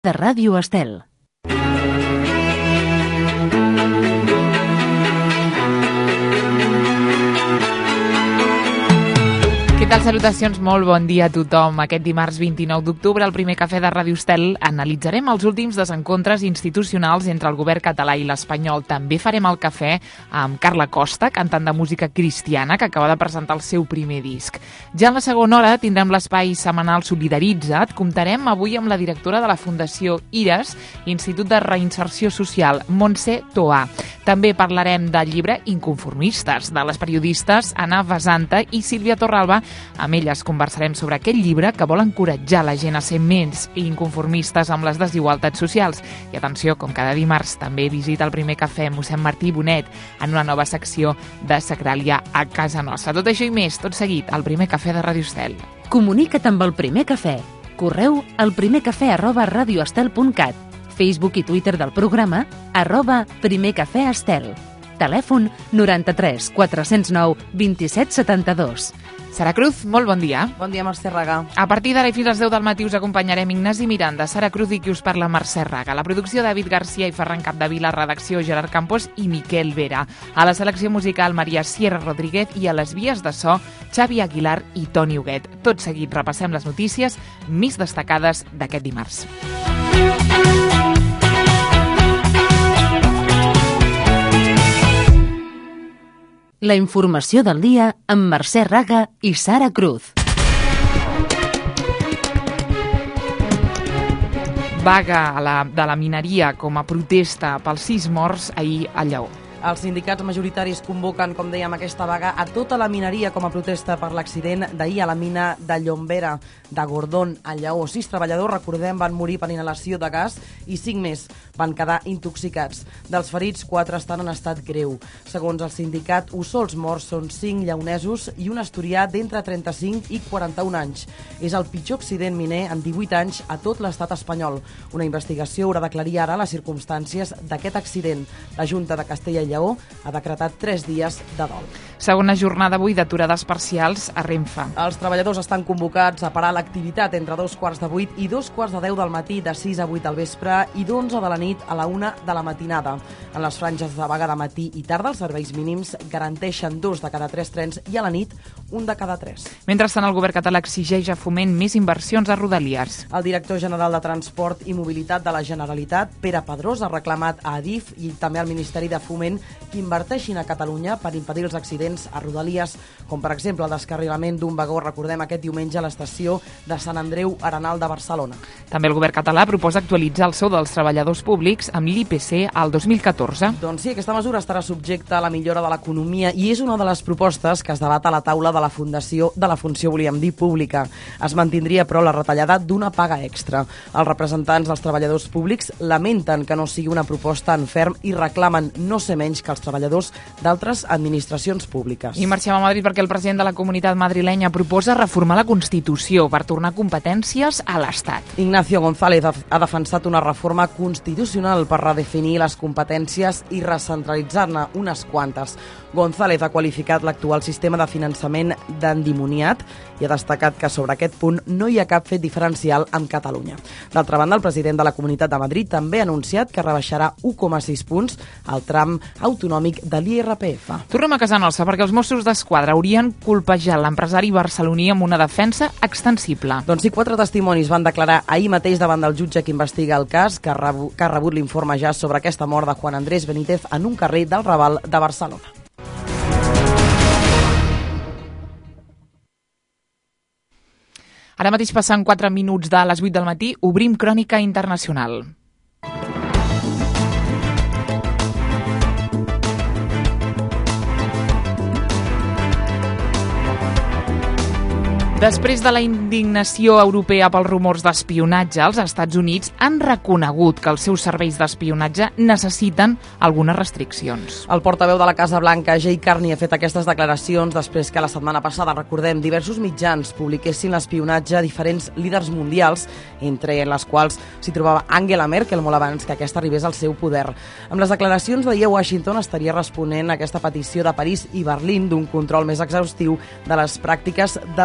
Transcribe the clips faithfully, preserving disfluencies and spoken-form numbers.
de Ràdio Estel. Què tal? Salutacions, molt bon dia a tothom. Aquest dimarts vint-i-nou d'octubre, al primer cafè de Ràdio Estel, analitzarem els últims desencontres institucionals entre el govern català i l'espanyol. També farem el cafè amb Carla Costa, cantant de música cristiana, que acaba de presentar el seu primer disc. Ja en la segona hora tindrem l'espai setmanal Solidaritza't. Comptarem avui amb la directora de la Fundació IRES, Institut de Reinserció Social, Montse Toà. També parlarem del llibre Inconformistes, de les periodistes Anna Basanta i Sílvia Torralba. Amb elles conversarem sobre aquest llibre que vol encoratjar la gent a ser menys inconformistes amb les desigualtats socials. I atenció, com cada dimarts, també visita el primer cafè mossèn Martí Bonet en una nova secció de Sacràlia a casa nostra. Tot això i més, tot seguit, al primer cafè de Ràdio Estel. Comunica't amb el primer cafè. Correu al primercafè arroba radioestel punt cat. Facebook i Twitter del programa arroba primercafèestel. Telèfon noranta-tres quatre-cents nou vint-i-set setanta-dos. Sara Cruz, molt bon dia. Bon dia, Mercè Raga. A partir d'ara i fins als deu del matí us acompanyarem Ignasi Miranda, Sara Cruz i qui us parla Mercè Raga. La producció David Garcia i Ferran Capdevila, redacció Gerard Campos i Miquel Vera. A la selecció musical Maria Sierra Rodríguez i a les vies de so Xavi Aguilar i Toni Huguet. Tot seguit repassem les notícies més destacades d'aquest dimarts. La informació del dia amb Mercè Raga i Sara Cruz. Vaga a la, de la mineria com a protesta pels sis morts ahir a Lleó. Els sindicats majoritaris convoquen, com dèiem, aquesta vaga a tota la mineria com a protesta per l'accident d'ahir a la mina de Llombera de Gordón, a Lleó. Sis treballadors, recordem, van morir per inhalació de gas i cinc més van quedar intoxicats. Dels ferits, quatre estan en estat greu. Segons el sindicat, uns sols morts són cinc lleonesos i un asturià d'entre trenta-cinc i quaranta-un anys. És el pitjor accident miner en divuit anys a tot l'estat espanyol. Una investigació haurà d'aclarir ara les circumstàncies d'aquest accident. La Junta de Castella i Lleó ha decretat tres dies de dol. Segona jornada avui d'aturades parcials a Renfe. Els treballadors estan convocats a parar l'activitat entre dos quarts de vuit i dos quarts de deu del matí, de sis a vuit del vespre i d'onze de la nit a la una de la matinada. En les franges de vaga de matí i tarda, els serveis mínims garanteixen dos de cada tres trens i a la nit un de cada tres. Mentrestant, el govern català exigeix a Foment més inversions a Rodalies. El director general de Transport i Mobilitat de la Generalitat, Pere Pedrós, ha reclamat a Adif i també al Ministeri de Foment que inverteixin a Catalunya per impedir els accidents a Rodalies, com per exemple el descarrilament d'un vagó, recordem, aquest diumenge a l'estació de Sant Andreu Arenal de Barcelona. També el govern català proposa actualitzar el sou dels treballadors públics amb l'I P C al dos mil catorze. Doncs sí, aquesta mesura estarà subjecta a la millora de l'economia i és una de les propostes que es debat a la taula de la Fundació de la Funció, volíem dir, pública. Es mantindria, però, la retallada d'una paga extra. Els representants dels treballadors públics lamenten que no sigui una proposta en ferm i reclamen no ser menys que els treballadors d'altres administracions públiques. I marxem a Madrid perquè el president de la Comunitat Madrilenya proposa reformar la Constitució per tornar competències a l'Estat. Ignacio González ha defensat una reforma constitucional per redefinir les competències i recentralitzar-ne unes quantes. González ha qualificat l'actual sistema de finançament d'endimoniat i ha destacat que sobre aquest punt no hi ha cap fet diferencial amb Catalunya. D'altra banda, el president de la Comunitat de Madrid també ha anunciat que rebaixarà un coma sis punts al tram autonòmic de l'I R P F. Tornem a casa nostra perquè els Mossos d'Esquadra haurien colpejat l'empresari barceloní amb una defensa extensible. Doncs sí, quatre testimonis van declarar ahir mateix davant del jutge que investiga el cas, que ha rebut, que ha rebut l'informe ja sobre aquesta mort de Juan Andrés Benítez en un carrer del Raval de Barcelona. Ara mateix passant quatre minuts de les vuit del matí, obrim Crònica Internacional. Després de la indignació europea pels rumors d'espionatge, els Estats Units han reconegut que els seus serveis d'espionatge necessiten algunes restriccions. El portaveu de la Casa Blanca, Jay Carney, ha fet aquestes declaracions després que la setmana passada, recordem, diversos mitjans publiquessin l'espionatge a diferents líders mundials, entre les quals s'hi trobava Angela Merkel, molt abans que aquesta arribés al seu poder. Amb les declaracions d'ahir a Washington estaria responent a aquesta petició de París i Berlín d'un control més exhaustiu de les pràctiques dels serveis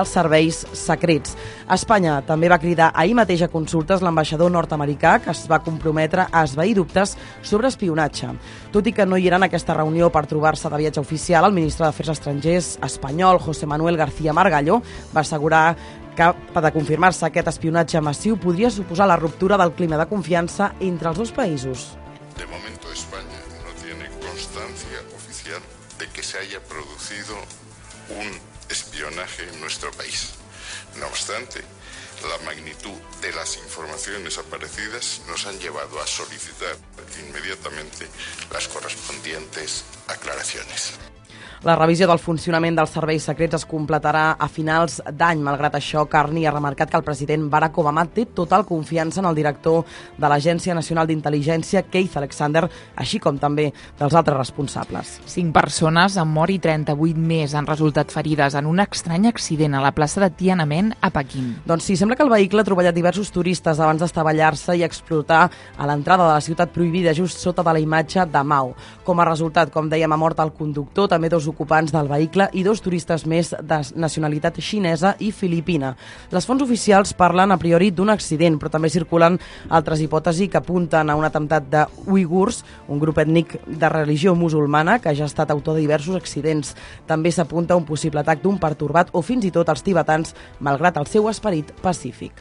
serveis secrets. Espanya també va cridar ahir mateix a consultes l'ambaixador nord-americà, que es va comprometre a esvair dubtes sobre espionatge. Tot i que no hi era en aquesta reunió per trobar-se de viatge oficial, el ministre d'Afers Estrangers espanyol, José Manuel García Margallo, va assegurar que, per de confirmar-se aquest espionatge massiu, podria suposar la ruptura del clima de confiança entre els dos països. De momento España no tiene constancia oficial de que se haya producido un espionaje en nuestro país. No obstante, la magnitud de las informaciones aparecidas nos han llevado a solicitar inmediatamente las correspondientes aclaraciones. La revisió del funcionament dels serveis secrets es completarà a finals d'any. Malgrat això, Carney ha remarcat que el president Barack Obama té total confiança en el director de l'Agència Nacional d'Intel·ligència, Keith Alexander, així com també dels altres responsables. Cinc persones han mort i trenta-vuit més han resultat ferides en un estrany accident a la plaça de Tiananmen a Pequín. Doncs sí, sembla que el vehicle ha troballat diversos turistes abans d'estavellar-se i explotar a l'entrada de la ciutat prohibida just sota de la imatge de Mao. Com a resultat, com dèiem, ha mort el conductor, també dos ocupants del vehicle i dos turistes més de nacionalitat xinesa i filipina. Les fonts oficials parlen a priori d'un accident, però també circulen altres hipòtesis que apunten a un atemptat de uigurs, un grup ètnic de religió musulmana que ja ha estat autor de diversos accidents. També s'apunta a un possible atac d'un pertorbat o fins i tot els tibetans, malgrat el seu esperit pacífic.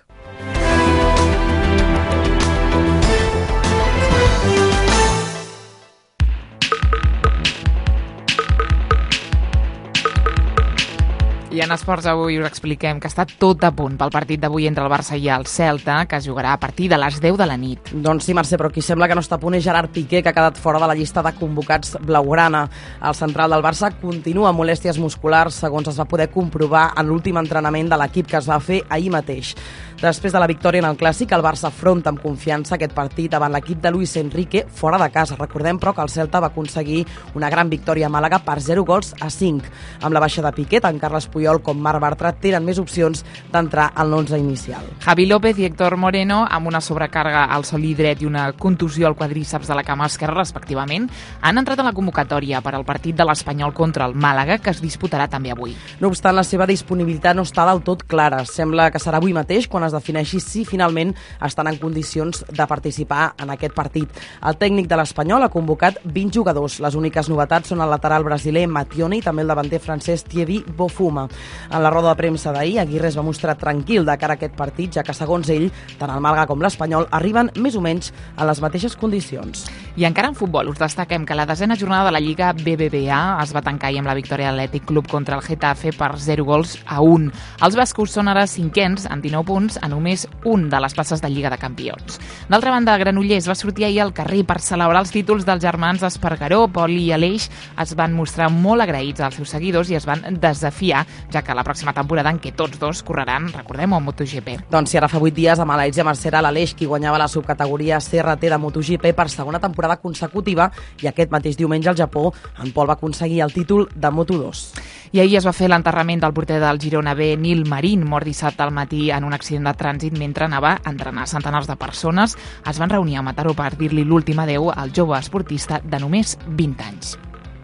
I en esports avui us expliquem que està tot a punt pel partit d'avui entre el Barça i el Celta, que es jugarà a partir de les deu de la nit. Doncs sí, Mercè, però qui sembla que no està a punt és Gerard Piqué, que ha quedat fora de la llista de convocats blaugrana. El central del Barça continua amb molèsties musculars, segons es va poder comprovar en l'últim entrenament de l'equip que es va fer ahir mateix. Després de la victòria en el Clàssic, el Barça afronta amb confiança aquest partit davant l'equip de Luis Enrique fora de casa. Recordem, però, que el Celta va aconseguir una gran victòria a Màlaga per zero gols a cinc. Amb la baixa de Piqué, tant Carles Puyol com Marc Bartra tenen més opcions d'entrar en l'onze inicial. Javi López i Héctor Moreno, amb una sobrecàrrega al solí dret i una contusió al quadríceps de la cama esquerra, respectivament, han entrat a la convocatòria per al partit de l'Espanyol contra el Màlaga, que es disputarà també avui. No obstant, la seva disponibilitat no està del tot clara. Sembla que serà avui mateix quan es defineixi si finalment estan en condicions de participar en aquest partit. El tècnic de l'Espanyol ha convocat vint jugadors. Les úniques novetats són el lateral brasiler Mattione i també el davanter francès Thierry Bofuma. En la roda de premsa d'ahir, Aguirre es va mostrar tranquil de cara a aquest partit, ja que, segons ell, tant el Màlaga com l'Espanyol arriben més o menys en les mateixes condicions. I encara en futbol, us destaquem que la desena jornada de la Lliga B B V A es va tancar ahir amb la victòria de l'Atlètic Club contra el Getafe per zero gols a un. Els bascos són ara cinquens amb dinou punts a només un de les places de Lliga de Campions. D'altra banda, Granollers va sortir ahir al carrer per celebrar els títols dels germans Espargaró. Poli i Aleix es van mostrar molt agraïts als seus seguidors i es van desafiar, ja que la pròxima temporada en què tots dos correran, recordem-ho, en MotoGP. Doncs si ara fa vuit dies a Malàisia Mercè era l'Aleix qui guanyava la subcategoria C R T de MotoGP per segona temporada consecutiva i aquest mateix diumenge al Japó en Pol va aconseguir el títol de Moto dos. I ahir es va fer l'enterrament del porter del Girona B, Nil Marín, mort dissabte al matí en un accident de trànsit mentre anava a entrenar. Centenars de persones es van reunir a Mataró per dir-li l'últim adeu al jove esportista de només vint anys.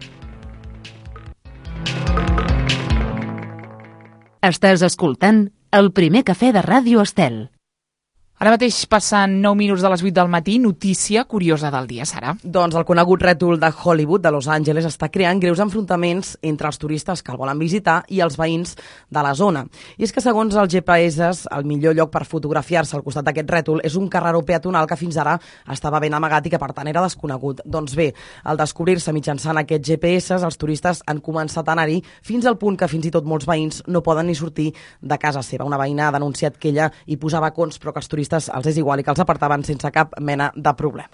Estàs escoltant El primer cafè de Ràdio Estel. Ara mateix passen nou minuts de les vuit del matí, notícia curiosa del dia, Sara. Doncs el conegut rètol de Hollywood de Los Angeles està creant greus enfrontaments entre els turistes que el volen visitar i els veïns de la zona. I és que segons els G P S, el millor lloc per fotografiar-se al costat d'aquest rètol és un carreró peatonal que fins ara estava ben amagat i que per tant era desconegut. Doncs bé, al descobrir-se mitjançant aquests G P S, els turistes han començat a anar-hi fins al punt que fins i tot molts veïns no poden ni sortir de casa seva. Una veïna ha denunciat que ella hi posava cons però que els turistes els és igual i que els apartaven sense cap mena de problema.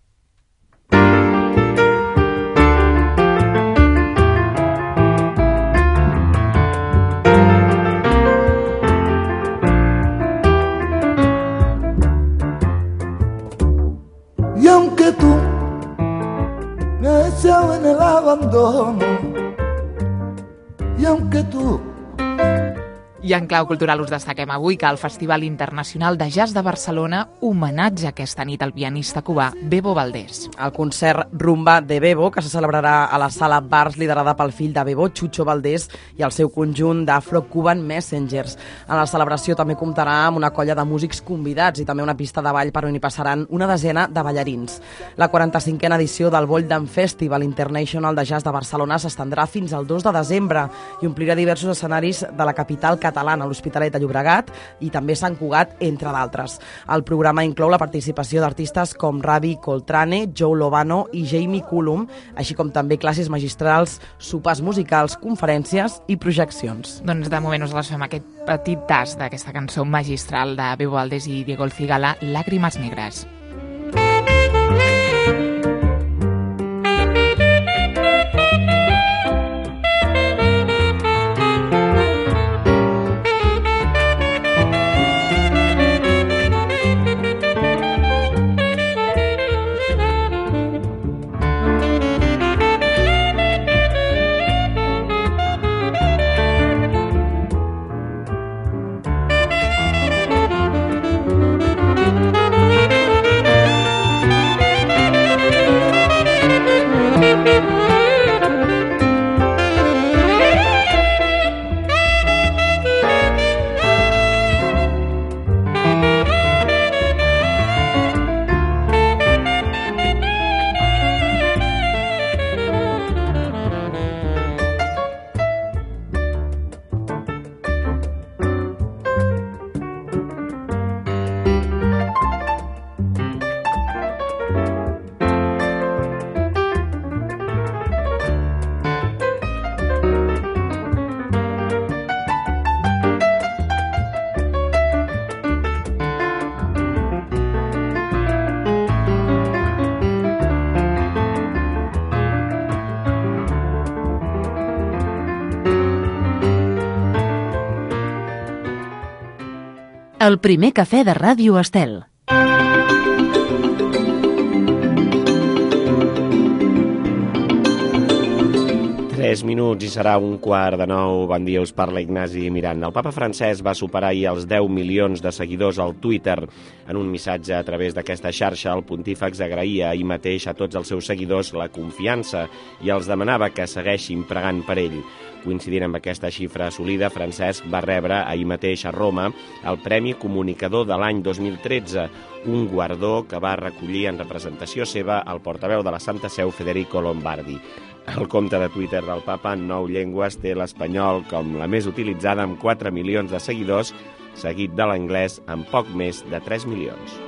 Y aunque tú me has echado en el abandono, y aunque tú I en clau cultural us destaquem avui que el Festival Internacional de Jazz de Barcelona homenatja aquesta nit al pianista cubà Bebo Valdés. El concert Rumba de Bebo, que se celebrarà a la Sala Bars, liderada pel fill de Bebo, Chucho Valdés, i el seu conjunt d'Afro-Cuban Messengers. En la celebració també comptarà amb una colla de músics convidats i també una pista de ball per on hi passaran una desena de ballarins. La quaranta-cinquena edició del Boll Dance Festival International de Jazz de Barcelona s'estendrà fins al dos de desembre i omplirà diversos escenaris de la capital catalana, l'Hospitalet de Llobregat i també Sant Cugat, entre d'altres. El programa inclou la participació d'artistes com Ravi Coltrane, Joe Lovano i Jamie Cullum, així com també classes magistrals, sopars musicals, conferències i projeccions. Doncs de moment us les fem aquest petit tast d'aquesta cançó magistral de Bebo Valdés i Diego El Cigala, Lágrimas Negras. El primer cafè de Ràdio Estel. Tres minuts i serà un quart de nou. Bon dia, us parla Ignasi Miranda. El papa Francesc va superar ahir els deu milions de seguidors al Twitter. En un missatge a través d'aquesta xarxa, el pontífex agraïa ahir mateix a tots els seus seguidors la confiança i els demanava que segueixin pregant per ell. Coincidint amb aquesta xifra assolida, Francesc va rebre ahir mateix a Roma el Premi Comunicador de l'any dos mil tretze, un guardó que va recollir en representació seva el portaveu de la Santa Seu, Federico Lombardi. El compte de Twitter del papa en nou llengües té l'espanyol com la més utilitzada amb quatre milions de seguidors, seguit de l'anglès amb poc més de tres milions.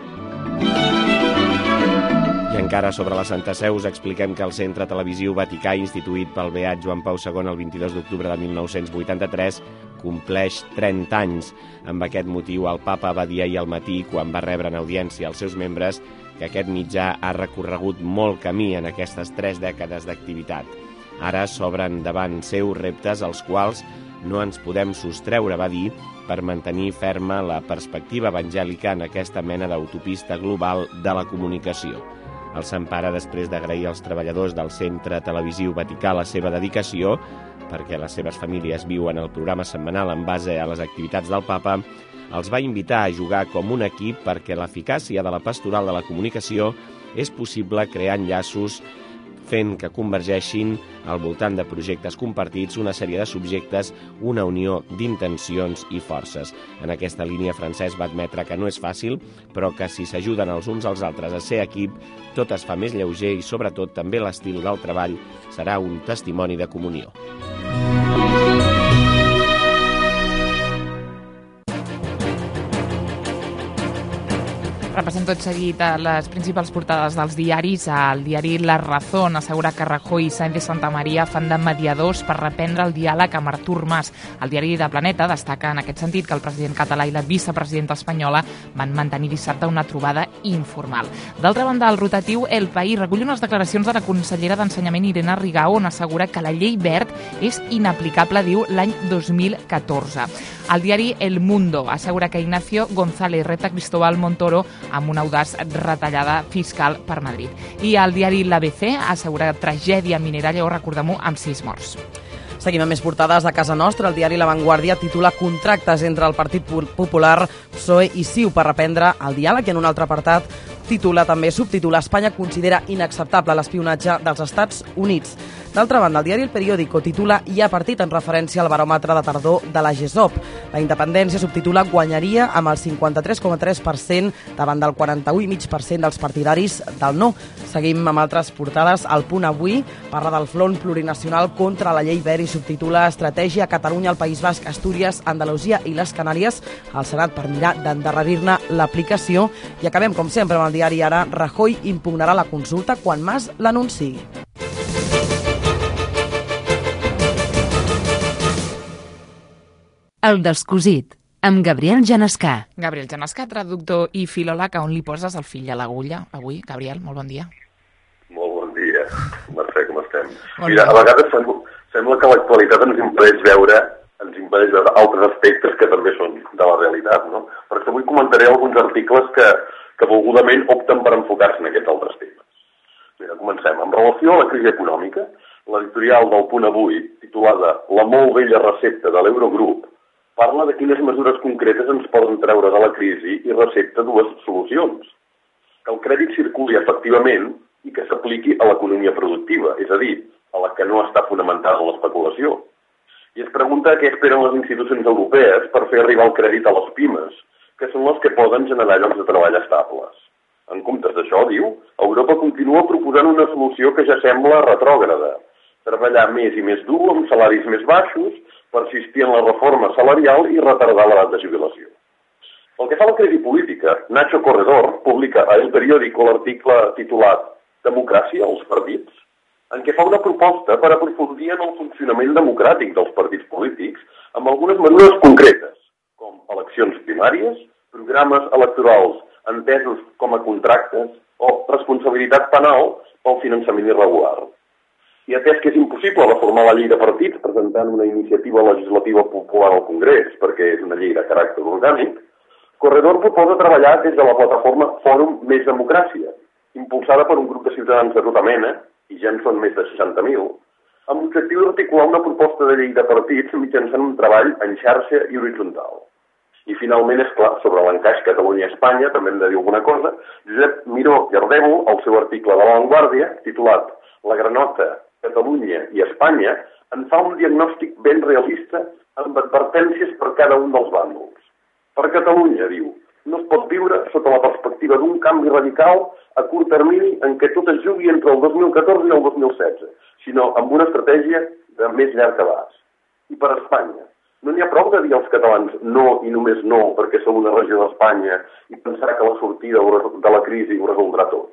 I encara sobre la Santa Seu us expliquem que el Centre Televisiu Vaticà, instituït pel beat Joan Pau segon el vint-i-dos d'octubre de mil nou-cents vuitanta-tres, compleix trenta anys. Amb aquest motiu, el papa va dir ahir al matí, quan va rebre en audiència els seus membres, que aquest mitjà ha recorregut molt camí en aquestes tres dècades d'activitat. Ara s'obren davant seus reptes als quals no ens podem sostreure, va dir, per mantenir ferma la perspectiva evangèlica en aquesta mena d'autopista global de la comunicació. El Sant Pare, després d'agrair als treballadors del Centre Televisiu Vaticà la seva dedicació, perquè les seves famílies viuen el programa setmanal en base a les activitats del papa, els va invitar a jugar com un equip perquè l'eficàcia de la pastoral de la comunicació és possible crear enllaços fent que convergeixin al voltant de projectes compartits una sèrie de subjectes, una unió d'intencions i forces. En aquesta línia, Francesc va admetre que no és fàcil, però que si s'ajuden els uns als altres a ser equip, tot es fa més lleuger i, sobretot, també l'estil del treball serà un testimoni de comunió. Repassem tot seguit a les principals portades dels diaris. El diari La Razón assegura que Rajoy i Sáenz de Santamaría fan de mediadors per reprendre el diàleg amb Artur Mas. El diari de Planeta destaca en aquest sentit que el president català i la vicepresidenta espanyola van mantenir dissabte una trobada informal. D'altra banda, el rotatiu El País recull unes declaracions de la consellera d'Ensenyament Irene Rigau on assegura que la llei Wert és inaplicable, diu, l'any dos mil catorze. El diari El Mundo assegura que Ignacio González reta Cristóbal Montoro amb una audaç retallada fiscal per Madrid. I el diari L'A B C assegura tragèdia minera, Lleó, recordem-ho, amb sis morts. Seguim amb més portades a casa nostra. El diari La Vanguardia titula Contractes entre el Partit Popular, P S O E i CiU per reprendre el diàleg, i en un altre apartat titula també, subtitula, Espanya considera inacceptable l'espionatge dels Estats Units. D'altra banda, el diari El Periódico titula Hi ha partit, en referència al baròmetre de tardor de la GESOP. La independència, subtitula, guanyaria amb el cinquanta-tres coma tres per cent davant del quaranta-u coma cinc per cent dels partidaris del no. Seguim amb altres portades. El Punt Avui parla del front plurinacional contra la llei Wert i subtitula Estratègia Catalunya, el País Basc, Astúries, Andalusia i les Canàries al Senat per mirar d'endarrerir-ne l'aplicació. I acabem, com sempre, amb el diari Ara. Rajoy impugnarà la consulta quan Mas l'anunciï. El descosit, amb Gabriel Genescà. Gabriel Genescà, traductor i filòleg, on li poses el fill a l'agulla avui. Gabriel, molt bon dia. Molt bon dia, Mercè, com estem? Bon Mira, dia. a vegades sembla, sembla que l'actualitat ens impedeix veure ens impedeix veure altres aspectes que també són de la realitat, no? Perquè avui comentaré alguns articles que, que volgudament opten per enfocar-se en aquests altres temes. Mira, comencem. En relació a la crisi econòmica, l'editorial del Punt Avui, titulada La molt vella recepta de l'Eurogrup, parla de quines mesures concretes ens poden treure de la crisi i recepta dues solucions. Que el crèdit circuli efectivament i que s'apliqui a l'economia productiva, és a dir, a la que no està fonamentada en l'especulació. I es pregunta què esperen les institucions europees per fer arribar el crèdit a les pimes, que són les que poden generar llocs de treball estables. En comptes d'això, diu, Europa continua proposant una solució que ja sembla retrògrada. Treballar més i més dur amb salaris més baixos, persistir en la reforma salarial i retardar l'edat de jubilació. Pel que fa a la crisi política, Nacho Corredor publica a El Periódico l'article titulat Democràcia als partits, en què fa una proposta per aprofundir en el funcionament democràtic dels partits polítics amb algunes mesures concretes, com eleccions primàries, programes electorals entesos com a contractes o responsabilitat penal pel finançament irregular. I atès que és impossible reformar la llei de partits presentant una iniciativa legislativa popular al Congrés, perquè és una llei de caràcter orgànic, Corredor proposa treballar des de la plataforma Fòrum Més Democràcia, impulsada per un grup de ciutadans de tota mena, i ja en són més de seixanta mil, amb l'objectiu d'articular una proposta de llei de partits mitjançant un treball en xarxa i horitzontal. I finalment, és clar, sobre l'encaix Catalunya-Espanya, també hem de dir alguna cosa, Josep Miró i Ardèvol, al seu article de La Vanguardia, titulat La granota, Catalunya i Espanya, en fa un diagnòstic ben realista amb advertències per cada un dels bàndols. Per Catalunya, diu, no es pot viure sota la perspectiva d'un canvi radical a curt termini en què tot es jugui entre el dos mil catorze i el dos mil setze, sinó amb una estratègia de més llarg abast. I per Espanya, no n'hi ha prou de dir als catalans no i només no perquè som una regió d'Espanya i pensar que la sortida de la crisi ho resoldrà tot.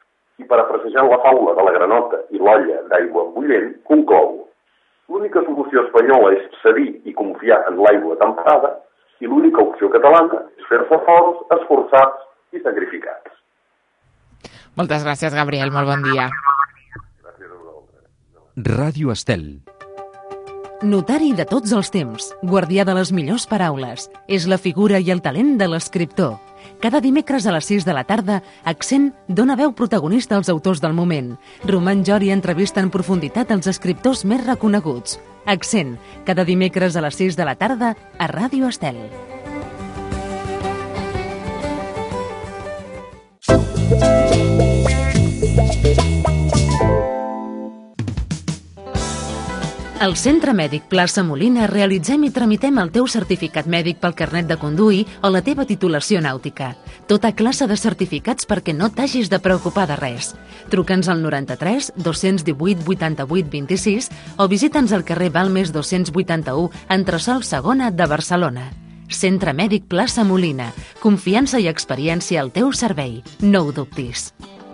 I parafrasejant la faula de la granota i l'olla d'aigua bullent, conclou: l'única solució espanyola és cedir i confiar en l'aigua temperada i l'única opció catalana és fer-se forts, esforçats i sacrificats. Moltes gràcies, Gabriel. Molt bon dia. Gràcies a vosaltres. Ràdio Estel. Notari de tots els temps, guardià de les millors paraules, és la figura i el talent de l'escriptor. Cada dimecres a les sis de la tarda, Accent dona veu protagonista als autors del moment. Roman Jori entrevista en profunditat els escriptors més reconeguts. Accent, cada dimecres a les sis de la tarda a Ràdio Estel. Al Centre Mèdic Plaça Molina realitzem i tramitem el teu certificat mèdic pel carnet de conduir o la teva titulació nàutica. Tota classe de certificats perquè no t'hagis de preocupar de res. Truca'ns al noranta-tres dos-cents divuit vuitanta-vuit vint-i-sis o visita'ns al carrer Balmes dos-cents vuitanta-u, entresòl segona de Barcelona. Centre Mèdic Plaça Molina. Confiança i experiència al teu servei. No ho dubtis.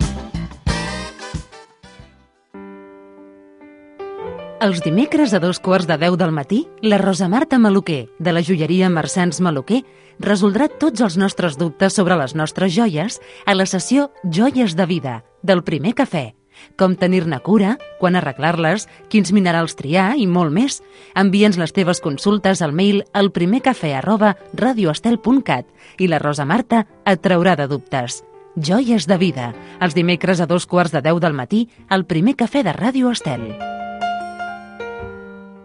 Els dimecres a dos quarts de deu del matí, la Rosa Marta Maluquer, de la joieria Marsans Maluquer, resoldrà tots els nostres dubtes sobre les nostres joies a la sessió Joies de Vida, del Primer Cafè. Com tenir-ne cura, quan arreglar-les, quins minerals triar i molt més. Envia'ns les teves consultes al mail al primercafè arroba radioestel punt cat i la Rosa Marta et traurà de dubtes. Joies de Vida, els dimecres a dos quarts de deu del matí, al Primer Cafè de Ràdio Estel.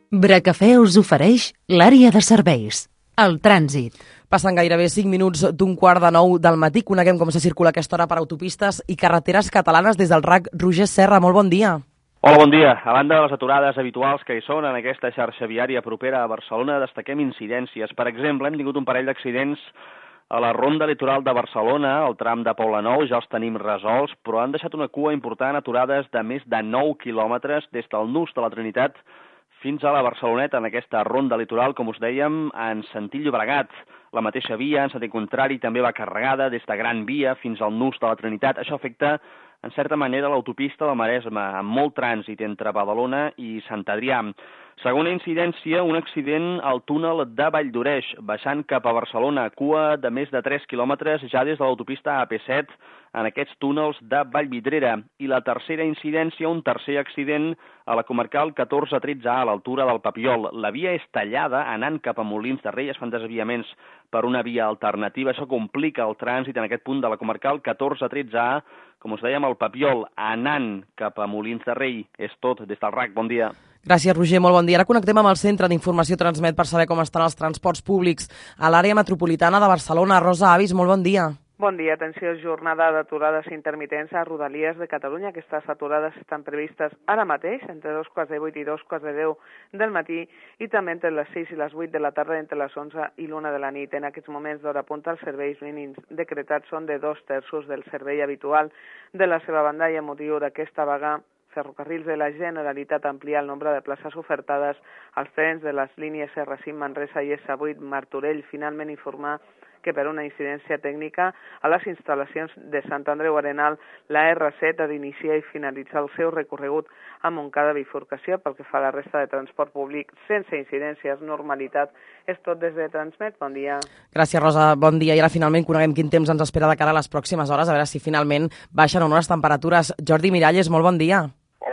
Bracafè us ofereix l'àrea de serveis, el trànsit. Passen gairebé cinc minuts d'un quart de nou del matí. Coneguem com se circula aquesta hora per autopistes i carreteres catalanes des del R A C. Roger Serra, molt bon dia. Hola, bon dia. A banda de les aturades habituals que hi són en aquesta xarxa viària propera a Barcelona, destaquem incidències. Per exemple, hem tingut un parell d'accidents a la ronda litoral de Barcelona, al tram de Poblenou, ja els tenim resolts, però han deixat una cua important, aturades de més de nou quilòmetres des del nus de la Trinitat fins a la Barceloneta, en aquesta ronda litoral, com us dèiem, en sentit Llobregat. La mateixa via, en sentit contrari, també va carregada des de Gran Via fins al nus de la Trinitat. Això afecta, en certa manera, l'autopista del Maresme, amb molt trànsit entre Badalona i Sant Adrià. Segona incidència, un accident al túnel de Valldoreix, baixant cap a Barcelona, cua de més de tres quilòmetres ja des de l'autopista A P set en aquests túnels de Vallvidrera. I la tercera incidència, un tercer accident a la comarcal catorze tretze A, a l'altura del Papiol. La via és tallada anant cap a Molins de Rei, es fan desviaments per una via alternativa. Això complica el trànsit en aquest punt de la comarcal catorze tretze A. Com us dèiem, el Papiol anant cap a Molins de Rei. És tot des del R A C. Bon dia. Gràcies, Roger. Molt bon dia. Ara connectem amb el Centre d'Informació Transmet per saber com estan els transports públics a l'àrea metropolitana de Barcelona. Rosa Avis, molt bon dia. Bon dia. Atenció, jornada d'aturades intermitents a Rodalies de Catalunya. Aquestes aturades estan previstes ara mateix, entre dos quarts de vuit i dos quarts de deu del matí, i també entre les sis i les vuit de la tarda, entre les onze i l'una de la nit. En aquests moments d'hora punta, els serveis mínims decretats són de dos terços del servei habitual. De la seva banda, i a motiu d'aquesta vaga, Ferrocarrils de la Generalitat amplia el nombre de places ofertades als trens de les línies R cinc Manresa i S vuit Martorell. Finalment informar que per una incidència tècnica a les instal·lacions de Sant Andreu Arenal, la R set ha d'iniciar i finalitzar el seu recorregut a Montcada bifurcació. Pel que fa a la resta de transport públic, sense incidències, normalitat. És tot des de Transmet. Bon dia. Gràcies, Rosa. Bon dia. I ara finalment coneguem quin temps ens espera de cara a les pròximes hores, a veure si finalment baixen o no les temperatures. Jordi Miralles, molt bon dia.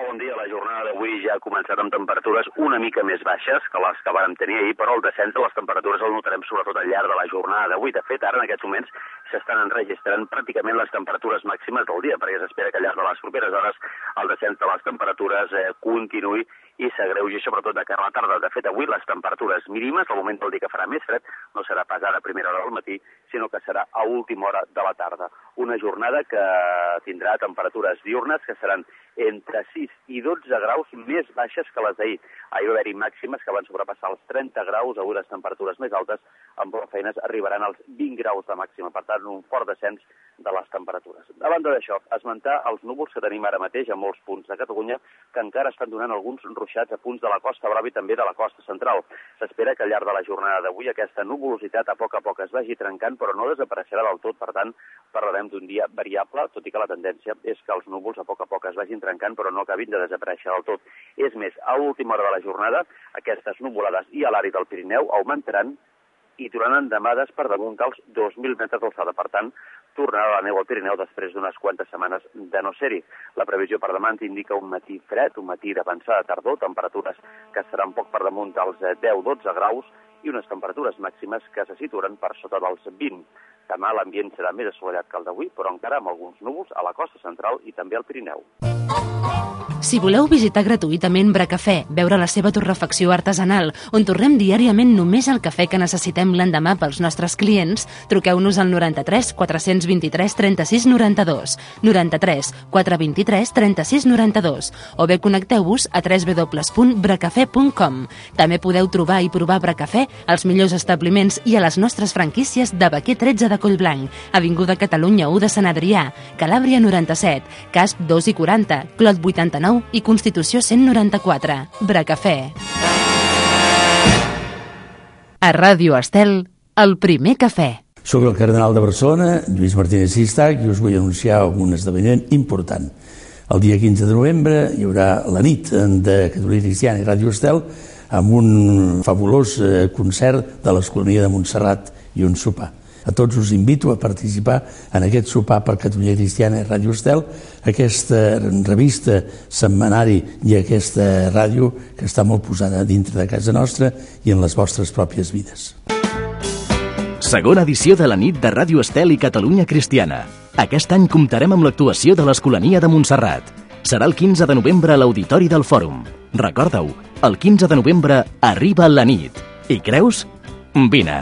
Ja ha començat amb temperatures una mica més baixes que les que vàrem tenir ahir, però el descens de les temperatures el notarem sobretot al llarg de la jornada d'avui. De fet, ara en aquests moments s'estan enregistrant pràcticament les temperatures màximes del dia, perquè s'espera que al llarg de les properes hores el descens de les temperatures eh, continuï i s'agreugi sobretot de cara a la tarda. De fet, avui les temperatures mínimes, al moment del dia que farà més fred, no serà pas ara a primera hora del matí, sinó que serà a última hora de la tarda. Una jornada que tindrà temperatures diurnes que seran entre sis i dotze graus més baixes que les d'ahir. Ahir va haver-hi màximes que van sobrepassar els trenta graus, avui les temperatures més altes, amb prou feines, arribaran als vint graus de màxima, per tant, un fort descens de les temperatures. A banda d'això, esmentar els núvols que tenim ara mateix a molts punts de Catalunya, que encara estan donant alguns ruixats a punts de la Costa Brava i també de la Costa Central. S'espera que al llarg de la jornada d'avui aquesta nuvolositat a poc a poc es vagi trencant, però no desapareixerà del tot, per tant, parlarem d'un dia variable, tot i que la tendència és que els núvols a poc a poc es vagin trencant, però no acabin de desaparèixer del tot. És més, a última hora de la jornada, aquestes nuvolades i a l'àrea del Pirineu augmentaran i duraran demades per damunt dels dos mil metres d'alçada. Per tant, tornarà la neu al Pirineu després d'unes quantes setmanes de no ser-hi. La previsió per demà indica un matí fred, un matí d'avançada tardor, temperatures que seran poc per damunt dels deu dotze graus i unes temperatures màximes que se situen per sota dels vint. Demà l'ambient serà més assolellat que el d'avui, però encara amb alguns núvols a la costa central i també al Pirineu. Si voleu visitar gratuïtament Bracafè, veure la seva torrefacció artesanal, on torrem diàriament només el cafè que necessitem l'endemà pels nostres clients, truqueu-nos al noranta-tres quatre vint tres trenta-sis noranta-dos, noranta-tres quatre vint tres trenta-sis noranta-dos, o bé connecteu-vos a w w w punt bracafè punt com. També podeu trobar i provar Bracafè als millors establiments i a les nostres franquícies de Baquer tretze de Collblanc, Avinguda Catalunya u de Sant Adrià, Calàbria noranta-set, Casp dos i quaranta, Clot vuitanta-nou i Constitució cent noranta-quatre. Bracafè. A Ràdio Estel, el primer cafè. Soc el cardenal de Barcelona, Lluís Martínez Sistac, i us vull anunciar un esdeveniment important. El dia quinze de novembre hi haurà la nit de Catòlica Cristiana i Ràdio Estel amb un fabulós concert de l'Escolania de Montserrat i un sopar. A tots us invito a participar en aquest sopar per Catalunya Cristiana i Ràdio Estel, aquesta revista setmanari i aquesta ràdio que està molt posada dintre de casa nostra i en les vostres pròpies vides. Segona edició de la nit de Ràdio Estel i Catalunya Cristiana. Aquest any comptarem amb l'actuació de l'Escolania de Montserrat. Serà el quinze de novembre a l'Auditori del Fòrum. Recorda-ho, el quinze de novembre arriba la nit. I creus? Vine!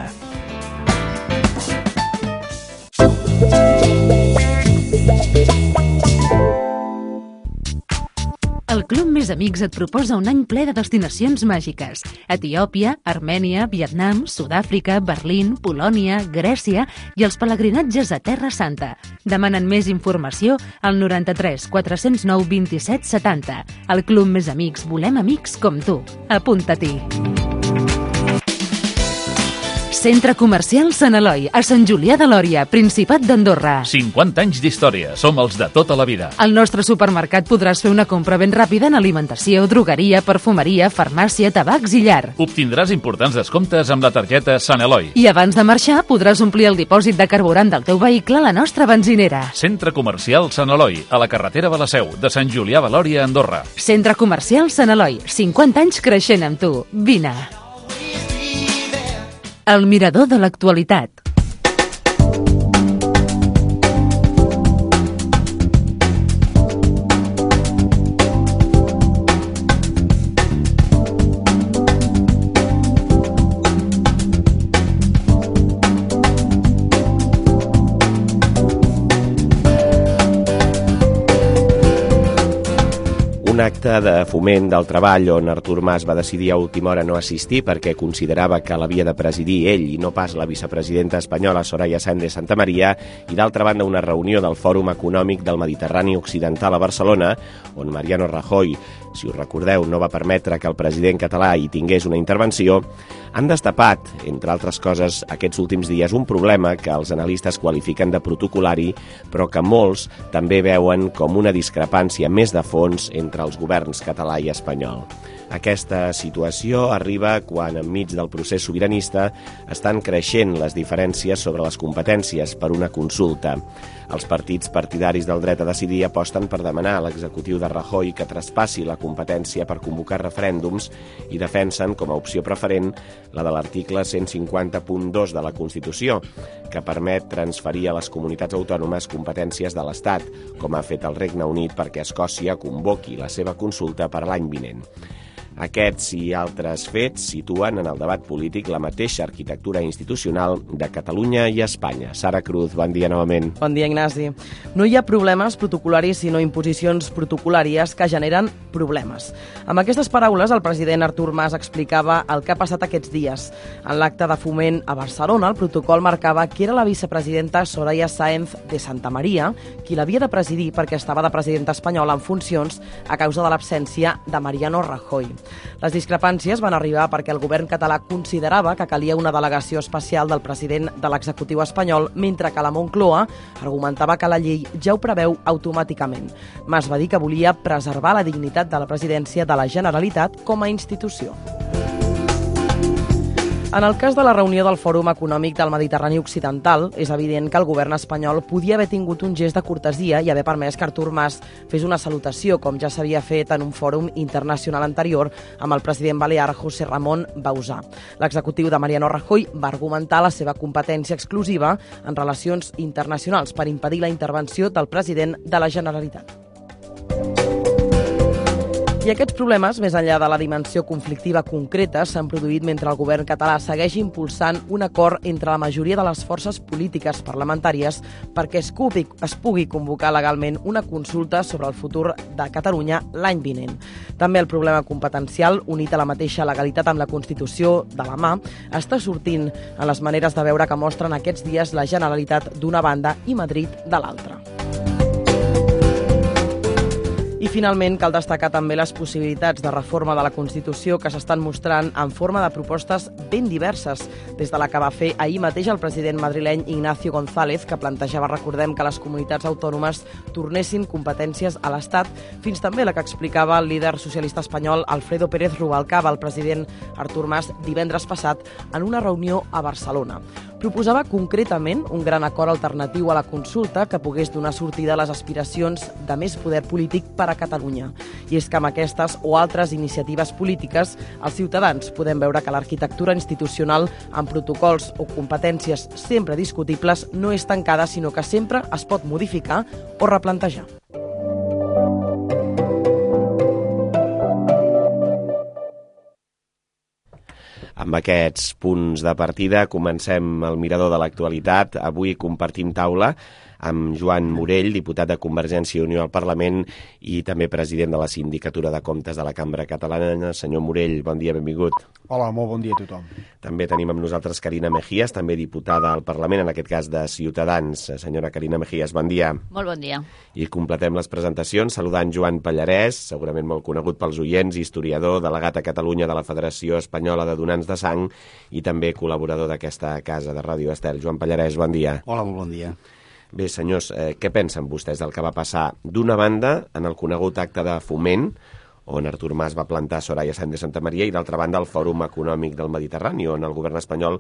El Club Més Amics et proposa un any ple de destinacions màgiques. Etiòpia, Armènia, Vietnam, Sud-àfrica, Berlín, Polònia, Grècia i els pelegrinatges a Terra Santa. Demanen més informació al noranta-tres quatre-cents nou vint-i-set setanta. Al Club Més Amics volem amics com tu. Apunta-t'hi. Centre Comercial Sant Eloi, a Sant Julià de Lòria, Principat d'Andorra. cinquanta anys d'història, som els de tota la vida. Al nostre supermercat podràs fer una compra ben ràpida en alimentació, drogueria, perfumeria, farmàcia, tabacs i llar. Obtindràs importants descomptes amb la targeta Sant Eloi. I abans de marxar podràs omplir el dipòsit de carburant del teu vehicle a la nostra benzinera. Centre Comercial Sant Eloi, a la carretera de la Seu, de Sant Julià de Lòria, Andorra. Centre Comercial Sant Eloi, cinquanta anys creixent amb tu. Vine. El mirador de l'actualitat. Un acte de foment del treball on Artur Mas va decidir a última hora no assistir perquè considerava que l'havia de presidir ell i no pas la vicepresidenta espanyola Soraya Sáenz de Santamaría, i d'altra banda una reunió del Fòrum Econòmic del Mediterrani Occidental a Barcelona, on Mariano Rajoy, si us recordeu, no va permetre que el president català hi tingués una intervenció, han destapat, entre altres coses, aquests últims dies un problema que els analistes qualifiquen de protocolari, però que molts també veuen com una discrepància més de fons entre els governs català i espanyol. Aquesta situació arriba quan, enmig del procés sobiranista, estan creixent les diferències sobre les competències per una consulta. Els partits partidaris del dret a decidir aposten per demanar a l'executiu de Rajoy que traspassi la competència per convocar referèndums i defensen com a opció preferent la de l'article cent cinquanta punt dos de la Constitució, que permet transferir a les comunitats autònomes competències de l'Estat, com ha fet el Regne Unit perquè Escòcia convoqui la seva consulta per l'any vinent. Aquests i altres fets situen en el debat polític la mateixa arquitectura institucional de Catalunya i Espanya. Sara Cruz, bon dia novament. Bon dia, Ignasi. No hi ha problemes protocolaris, sinó imposicions protocolàries que generen problemes. Amb aquestes paraules, el president Artur Mas explicava el que ha passat aquests dies. En l'acte de foment a Barcelona, el protocol marcava que era la vicepresidenta Soraya Sáenz de Santamaría qui l'havia de presidir perquè estava de presidenta espanyola en funcions a causa de l'absència de Mariano Rajoy. Les discrepàncies van arribar perquè el govern català considerava que calia una delegació especial del president de l'executiu espanyol, mentre que la Moncloa argumentava que la llei ja ho preveu automàticament. Mas va dir que volia preservar la dignitat de la presidència de la Generalitat com a institució. En el cas de la reunió del Fòrum Econòmic del Mediterrani Occidental, és evident que el govern espanyol podia haver tingut un gest de cortesia i haver permès que Artur Mas fes una salutació, com ja s'havia fet en un fòrum internacional anterior amb el president balear José Ramón Bauzá. L'executiu de Mariano Rajoy va argumentar la seva competència exclusiva en relacions internacionals per impedir la intervenció del president de la Generalitat. I aquests problemes, més enllà de la dimensió conflictiva concreta, s'han produït mentre el govern català segueix impulsant un acord entre la majoria de les forces polítiques parlamentàries perquè es pugui, es pugui convocar legalment una consulta sobre el futur de Catalunya l'any vinent. També el problema competencial, unit a la mateixa legalitat amb la Constitució de la mà, està sortint en les maneres de veure que mostren aquests dies la Generalitat d'una banda i Madrid de l'altra. I finalment cal destacar també les possibilitats de reforma de la Constitució que s'estan mostrant en forma de propostes ben diverses, des de la que va fer ahir mateix el president madrileny Ignacio González, que plantejava, recordem, que les comunitats autònomes tornessin competències a l'Estat, fins també la que explicava el líder socialista espanyol Alfredo Pérez Rubalcaba, el president Artur Mas, divendres passat en una reunió a Barcelona. Proposava concretament un gran acord alternatiu a la consulta que pogués donar sortida a les aspiracions de més poder polític per a Catalunya. I és que amb aquestes o altres iniciatives polítiques, els ciutadans podem veure que l'arquitectura institucional amb protocols o competències sempre discutibles no és tancada, sinó que sempre es pot modificar o replantejar. amb aquests punts de partida. Comencem el mirador de l'actualitat. Avui compartim taula amb Joan Morell, diputat de Convergència i Unió al Parlament i també president de la Sindicatura de Comptes de la Cambra Catalana. Senyor Morell, bon dia, benvingut. Hola, molt bon dia a tothom. També tenim amb nosaltres Carina Mejías, també diputada al Parlament, en aquest cas de Ciutadans. Senyora Carina Mejías, bon dia. Molt bon dia. I completem les presentacions saludant Joan Pallarès, segurament molt conegut pels oients, historiador, delegat a Catalunya de la Federació Espanyola de Donants de Sang i també col·laborador d'aquesta casa de Ràdio Estel. Joan Pallarès, bon dia. Hola, molt bon dia. Bé, senyors, eh, què pensen vostès del que va passar d'una banda en el conegut acte de Foment, on Artur Mas va plantar Soraya Sáenz de Santamaría, i d'altra banda el Fòrum Econòmic del Mediterrani, on el govern espanyol,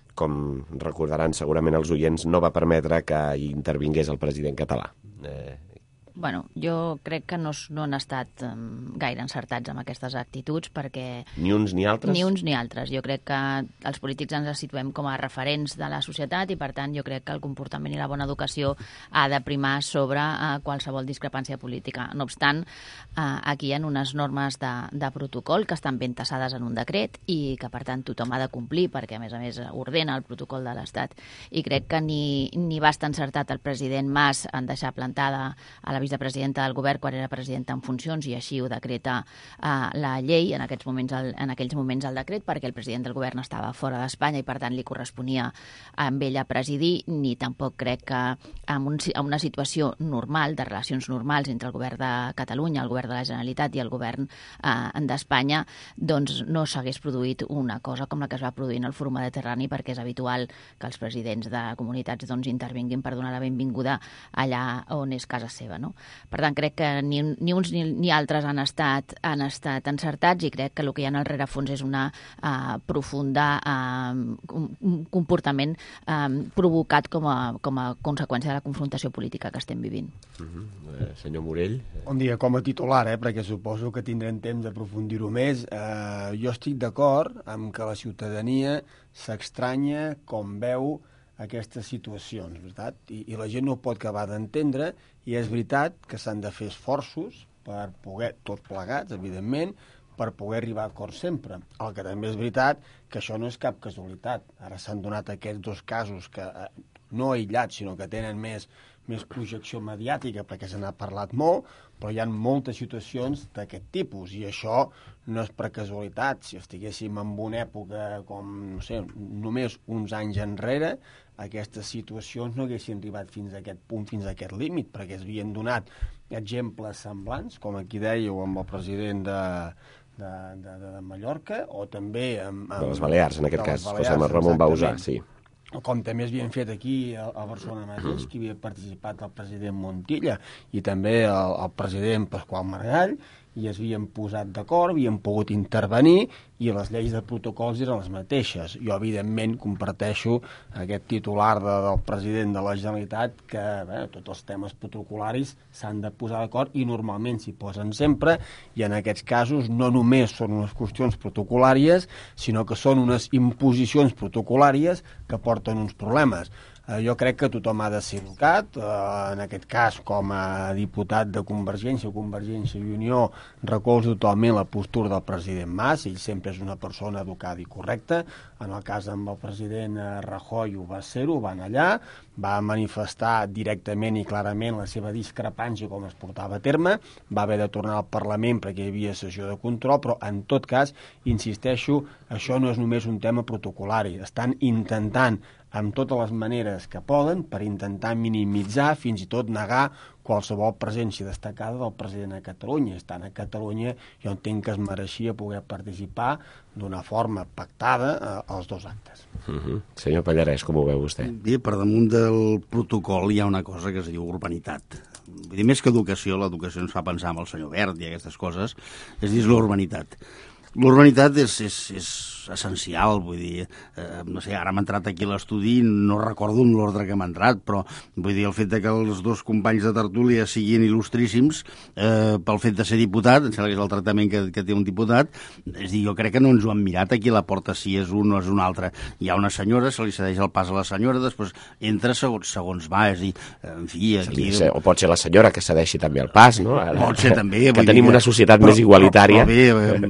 com recordaran segurament els oients, no va permetre que hi intervingués el president català? Eh... Bueno, jo crec que no, no han estat um, gaire encertats amb aquestes actituds perquè... Ni uns ni altres? Ni uns ni altres. Jo crec que els polítics ens situem com a referents de la societat i, per tant, jo crec que el comportament i la bona educació ha de primar sobre uh, qualsevol discrepància política. No obstant, uh, aquí hi ha unes normes de, de protocol que estan ben tassades en un decret i que, per tant, tothom ha de complir perquè, a més a més, ordena el protocol de l'Estat. I crec que ni, ni va estar encertat el president Mas en deixar plantada a la vicepresidenta del govern quan era presidenta en funcions i així ho decreta uh, la llei en, aquests moments el, en aquells moments el decret perquè el president del govern estava fora d'Espanya i per tant li corresponia amb ella presidir, ni tampoc crec que en, un, en una situació normal, de relacions normals entre el govern de Catalunya, el govern de la Generalitat i el govern uh, d'Espanya, doncs no s'hagués produït una cosa com la que es va produir en el Fòrum Mediterrani perquè és habitual que els presidents de comunitats doncs, intervinguin per donar la benvinguda allà on és casa seva, no? Per tant, crec que ni, ni uns ni, ni altres han estat, han estat encertats i crec que el que hi ha al rerefons és una uh, profunda uh, un comportament uh, provocat com a, com a conseqüència de la confrontació política que estem vivint. Uh-huh. eh, senyor Morell. Bon dia, com a titular, eh, perquè suposo que tindrem temps d'aprofundir-ho més. Eh, jo estic d'acord amb que la ciutadania s'estranya com veu aquestes situacions, veritat? I, i la gent no pot acabar d'entendre i és veritat que s'han de fer esforços per poder, tots plegats, evidentment, per poder arribar a acord sempre. El que també és veritat que això no és cap casualitat. Ara s'han donat aquests dos casos que eh, no aïllats, sinó que tenen més, més projecció mediàtica perquè se n'ha parlat molt, però hi ha moltes situacions d'aquest tipus i això no és per casualitat. Si estiguéssim en una època com, no sé, només uns anys enrere, aquestes situacions no haguessin arribat fins a aquest punt, fins a aquest límit, perquè es havien donat exemples semblants, com aquí dèieu, amb el president de, de, de, de Mallorca, o també amb... amb de les Balears, en aquest cas, José Ramon Bauzá, sí. Com també es havien fet aquí a, a Barcelona mateix, que havia participat el president Montilla i també el, el president Pasqual Maragall, i es havien posat d'acord, havien pogut intervenir i les lleis de protocols eren les mateixes. Jo, evidentment, comparteixo aquest titular de, del president de la Generalitat que bé, tots els temes protocolaris s'han de posar d'acord i normalment s'hi posen sempre i en aquests casos no només són unes qüestions protocolàries, sinó que són unes imposicions protocolàries que porten uns problemes. Eh, jo crec que tothom ha de ser educat, eh, en aquest cas com a diputat de Convergència o Convergència i Unió recolzo totalment la postura del president Mas, ell sempre és una persona educada i correcta, en el cas amb el president Rajoy ho va ser-ho, va anar allà, va manifestar directament i clarament la seva discrepància com es portava a terme, va haver de tornar al Parlament perquè hi havia sessió de control, però en tot cas, insisteixo, això no és només un tema protocolari, estan intentant amb totes les maneres que poden per intentar minimitzar, fins i tot negar qualsevol presència destacada del president a Catalunya. Estant a Catalunya, jo entenc que es mereixia poder participar d'una forma pactada eh, als dos actes. Uh-huh. Senyor Pallarès, com ho veu vostè? Bé, per damunt del protocol hi ha una cosa que es diu urbanitat. Vull dir, més que educació, l'educació ens fa pensar en el senyor Verd i aquestes coses, és dir, l'urbanitat. L'urbanitat és, és, és essencial, vull dir, eh, no sé, ara m'ha entrat aquí a l'estudi, no recordo en l'ordre que m'ha entrat, però vull dir, el fet de que els dos companys de tertúlia siguin il·lustríssims eh, pel fet de ser diputat, em sembla que és el tractament que, que té un diputat, és dir, jo crec que no ens ho han mirat aquí a la porta si és un o és un altre. Hi ha una senyora, se li cedeix el pas a la senyora, després entra segons, segons va, és dir, en fi... Aquí... Ser, o pot ser la senyora que cedeixi també el pas, no? Ara, pot ser també. Que tenim que... una societat però, més igualitària. Però, però bé,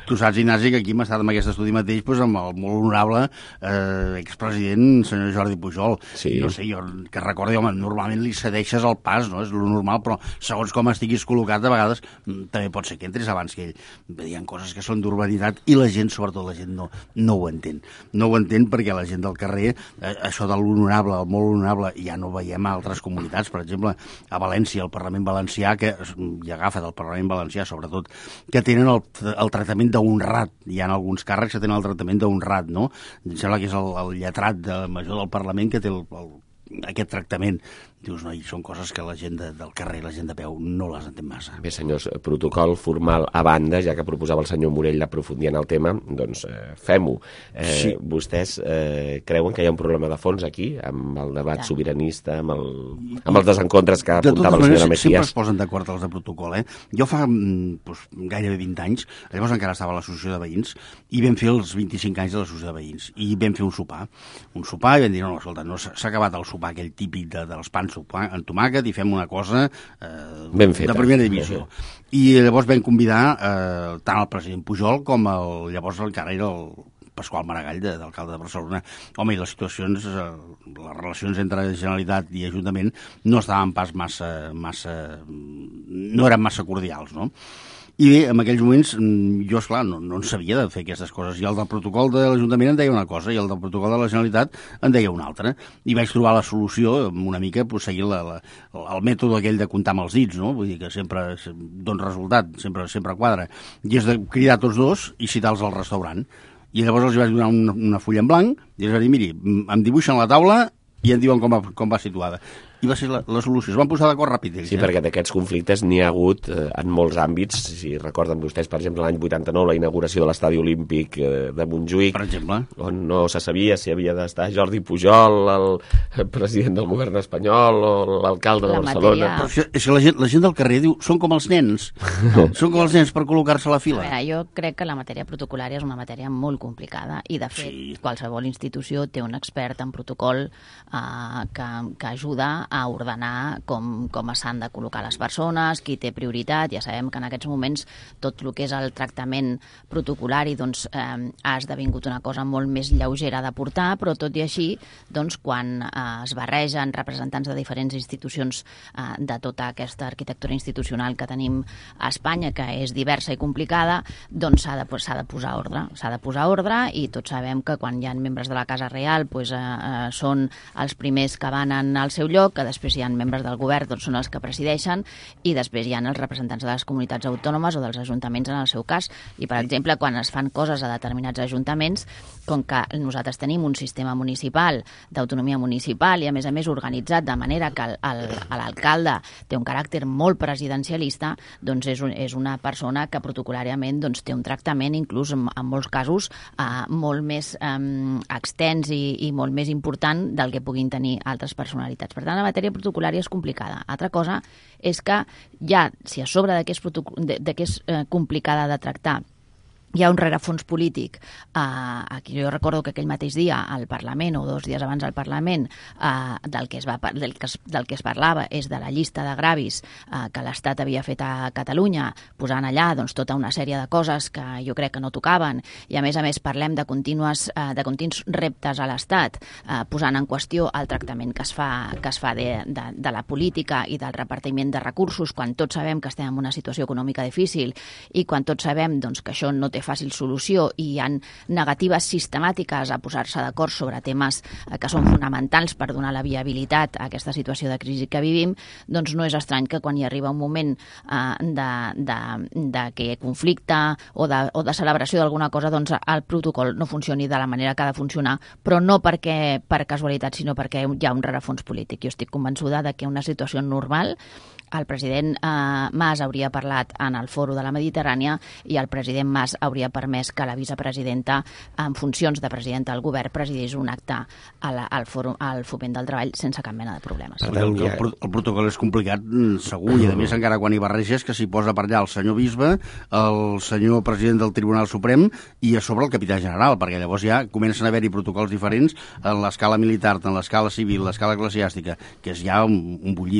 tu saps, Ignasi, que aquí hem estat amb aquest estudi mateix doncs, amb el molt honorable eh, expresident, senyor Jordi Pujol. Sí. No sé, jo que recordo, home, normalment li cedeixes el pas, no? És lo normal, però segons com estiguis col·locat, de vegades també pot ser que entris abans que ell. Hi ha coses que són d'urbanitat i la gent, sobretot la gent, no, no ho entén. No ho entén perquè la gent del carrer, eh, això de l'honorable, el molt honorable, ja no ho veiem a altres comunitats. Per exemple, a València, el Parlament Valencià, que hi agafa del Parlament Valencià, sobretot, que tenen el, el tractament d'honrat. Hi ha alguns càrrecs que tenen el tractament d'honrat, no? Em sembla que és el, el lletrat de major del Parlament que té el, el, aquest tractament. Dius, no, i són coses que la gent de, del carrer, la gent de peu, no les entén massa. Bé, senyors, protocol formal a banda, ja que proposava el senyor Morell d'aprofundir en el tema, doncs eh, fem-ho. Eh, sí. Vostès eh, creuen que hi ha un problema de fons aquí, amb el debat ja. sobiranista, amb, el, amb els desencontres que de apuntava la senyora Messias? Sempre es posen d'acord els de protocol, eh? Jo fa doncs, gairebé vint anys, llavors encara estava a l'associació de veïns, i vam fer els vint-i-cinc anys de l'associació de veïns, i vam fer un sopar. Un sopar, i vam dir, no, no escolta, no, s'ha acabat el sopar aquell típic de, dels pans en tomàquet i fem una cosa eh, de primera divisió. I llavors vam convidar eh, tant el president Pujol com el, llavors encara era el Pasqual Maragall, de, d'alcalde de Barcelona. Home, i les situacions, eh, les relacions entre Generalitat i Ajuntament no estaven pas massa, massa no eren massa cordials, no? I bé, en aquells moments, jo, esclar, no, no en sabia de fer aquestes coses. I el del protocol de l'Ajuntament en deia una cosa i el del protocol de la Generalitat en deia una altra. I vaig trobar la solució, una mica, pues, seguint la, la, el mètode aquell de comptar amb els dits, no? Vull dir que sempre dona resultat, sempre, sempre quadra. I és de cridar tots dos i citar-los al restaurant. I llavors els vaig donar una, una fulla en blanc i els vaig dir, miri, em dibuixen la taula i em diuen com va, com va situada. I va ser la, la solució. Es van posar d'acord ràpid. Ells, sí, eh? perquè d'aquests conflictes n'hi ha hagut eh, en molts àmbits. Si recorden vostès, per exemple, l'any vuitanta-nou, la inauguració de l'estadi olímpic eh, de Montjuïc, per exemple, on no se sabia si havia d'estar Jordi Pujol, el president del govern espanyol, o l'alcalde de Barcelona. Matèria... Però és que la gent, la gent del carrer diu, són com els nens. Són com els nens per col·locar-se a la fila. A veure, jo crec que la matèria protocolària és una matèria molt complicada i, de fet, sí. qualsevol institució té un expert en protocol eh, que, que ajuda a ordenar com, com s'han de col·locar les persones, qui té prioritat. Ja sabem que en aquests moments tot el que és el tractament protocolari doncs, eh, ha esdevingut una cosa molt més lleugera de portar, però tot i així, doncs, quan eh, es barregen representants de diferents institucions eh, de tota aquesta arquitectura institucional que tenim a Espanya, que és diversa i complicada, doncs s'ha de, s'ha de posar ordre. S'ha de posar ordre i tots sabem que quan hi ha membres de la Casa Reial doncs, eh, eh, són els primers que van al seu lloc, que després hi ha membres del govern, doncs són els que presideixen, i després hi ha els representants de les comunitats autònomes o dels ajuntaments en el seu cas. I, per exemple, quan es fan coses a determinats ajuntaments, com que nosaltres tenim un sistema municipal, d'autonomia municipal, i a més a més organitzat de manera que el, el, l'alcalde té un caràcter molt presidencialista, doncs és, un, és una persona que protocolàriament doncs, té un tractament, inclús en, en molts casos, eh, molt més eh, extens i, i molt més important del que puguin tenir altres personalitats. Per tant, la matèria protocolària és complicada. Altra cosa és que ja, si a sobre de que és, de, de que és eh, complicada de tractar, hi ha un rerefons polític. Uh, aquí jo recordo que aquell mateix dia al Parlament, o dos dies abans al Parlament, uh, del, que es va, del, que es, del que es parlava és de la llista d'agravis uh, que l'Estat havia fet a Catalunya, posant allà doncs, tota una sèrie de coses que jo crec que no tocaven, i a més a més parlem de, contínues, uh, de continus reptes a l'Estat, uh, posant en qüestió el tractament que es fa, que es fa de, de, de la política i del repartiment de recursos, quan tots sabem que estem en una situació econòmica difícil i quan tots sabem doncs, que això no té fàcil solució i hi ha negatives sistemàtiques a posar-se d'acord sobre temes que són fonamentals per donar la viabilitat a aquesta situació de crisi que vivim, doncs no és estrany que quan hi arriba un moment eh, de, de, de que conflicte o de, o de celebració d'alguna cosa, doncs el protocol no funcioni de la manera que ha de funcionar, però no perquè per casualitat, sinó perquè hi ha un rerefons polític. Jo estic convençuda de que una situació normal el president eh, Mas hauria parlat en el Fòrum de la Mediterrània i el president Mas hauria permès que la vicepresidenta, en funcions de presidenta del govern, presidís un acte a la, al, fòrum, al Foment del Treball sense cap mena de problemes. El, el, el, el protocol és complicat, segur, i a més encara quan hi barreges que s'hi posa per allà el senyor bisbe, el senyor president del Tribunal Suprem i a sobre el capità general, perquè llavors ja comencen a haver-hi protocols diferents en l'escala militar, en l'escala civil, l'escala eclesiàstica, que és ja un, un bullit, eh?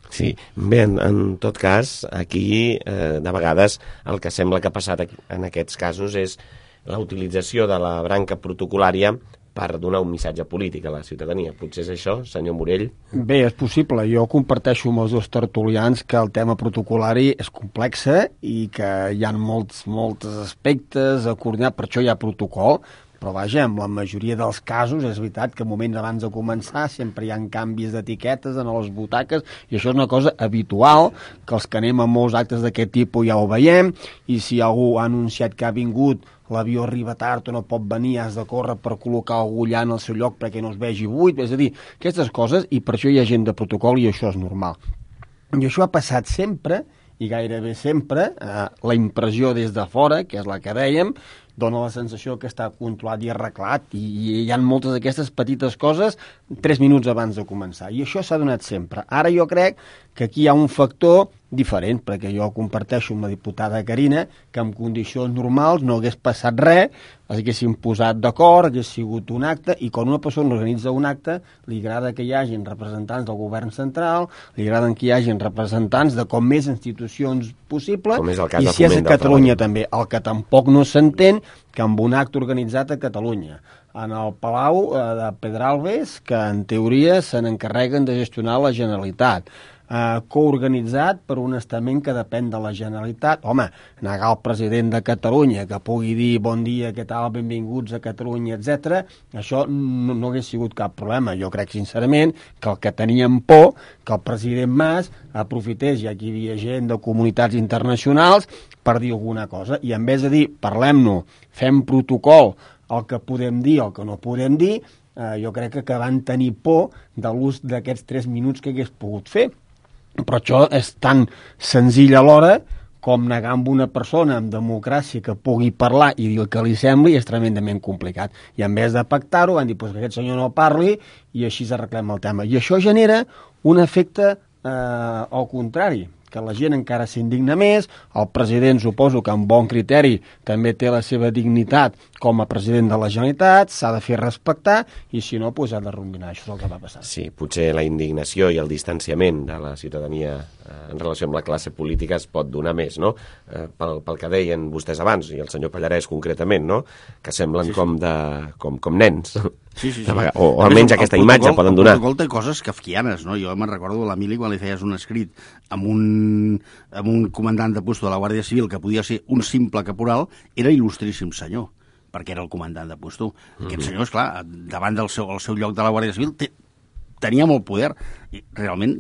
Sí, bé, en, en tot cas, aquí eh, de vegades el que sembla que ha passat en aquests casos és la utilització de la branca protocolària per donar un missatge polític a la ciutadania. Potser és això, senyor Morell? Bé, és possible. Jo comparteixo amb els dos tertulians que el tema protocolari és complexa i que hi ha molts, molts aspectes a coordinar, per això hi ha protocol, però vaja, en la majoria dels casos és veritat que moments abans de començar sempre hi ha canvis d'etiquetes en les butaques i això és una cosa habitual, que els que anem a molts actes d'aquest tipus ja ho veiem, i si algú ha anunciat que ha vingut, l'avió arriba tard o no pot venir, has de córrer per col·locar algú allà en el seu lloc perquè no es vegi buit, és a dir, aquestes coses, i per això hi ha gent de protocol i això és normal. I això ha passat sempre, i gairebé sempre, eh, la impressió des de fora, que és la que dèiem, dona la sensació que està controlat i arreglat, i, i hi ha moltes d'aquestes petites coses tres minuts abans de començar, i això s'ha donat sempre. Ara jo crec que aquí hi ha un factor diferent, perquè jo comparteixo amb la diputada Carina que en condicions normals no hagués passat res, haguéssim posat d'acord, hagués sigut un acte, i quan una persona organitza un acte, li agrada que hi hagin representants del govern central, li agraden que hi hagin representants de com més institucions possible, i si és a Catalunya també. El que tampoc no s'entén que amb un acte organitzat a Catalunya, en el Palau eh, de Pedralbes, que en teoria se n'encarreguen de gestionar la Generalitat, Uh, coorganitzat per un estament que depèn de la Generalitat. Home, negar al president de Catalunya que pugui dir bon dia, què tal, benvinguts a Catalunya, etcètera, això no, no hagués sigut cap problema. Jo crec sincerament que el que teníem por que el president Mas aprofités, ja que hi havia gent de comunitats internacionals, per dir alguna cosa, i en vez de dir parlem-ne, fem protocol, el que podem dir, el que no podem dir, uh, jo crec que, que van tenir por de l'ús d'aquests tres minuts que hagués pogut fer. Però això és tan senzill alhora com negar amb una persona amb democràcia que pugui parlar i dir el que li sembli és tremendament complicat. I en vez de pactar-ho van dir pues, que aquest senyor no parli i així arreglem el tema. I això genera un efecte eh, al contrari, que la gent encara s'indigna més, el president suposo que amb bon criteri també té la seva dignitat com a president de la Generalitat, s'ha de fer respectar i si no, doncs ha de rondinar. Això és el que va passar. Sí, potser la indignació i el distanciament de la ciutadania eh, en relació amb la classe política es pot donar més, no? Eh, pel, pel que deien vostès abans, i el senyor Pallarès concretament, no? Que semblen sí, sí. com de com, com nens. Sí, sí, sí. O, o almenys aquesta el imatge poden donar. El protocol té coses kafkianes, no? Jo me'n recordo de l'Emili quan li feies un escrit amb un, amb un comandant de puesto de la Guàrdia Civil que podia ser un simple caporal, era il·lustríssim senyor, perquè era el comandant de puesto. Mm-hmm. Aquest senyor, esclar, davant del seu, el seu lloc de la Guàrdia Civil te, tenia molt poder. I realment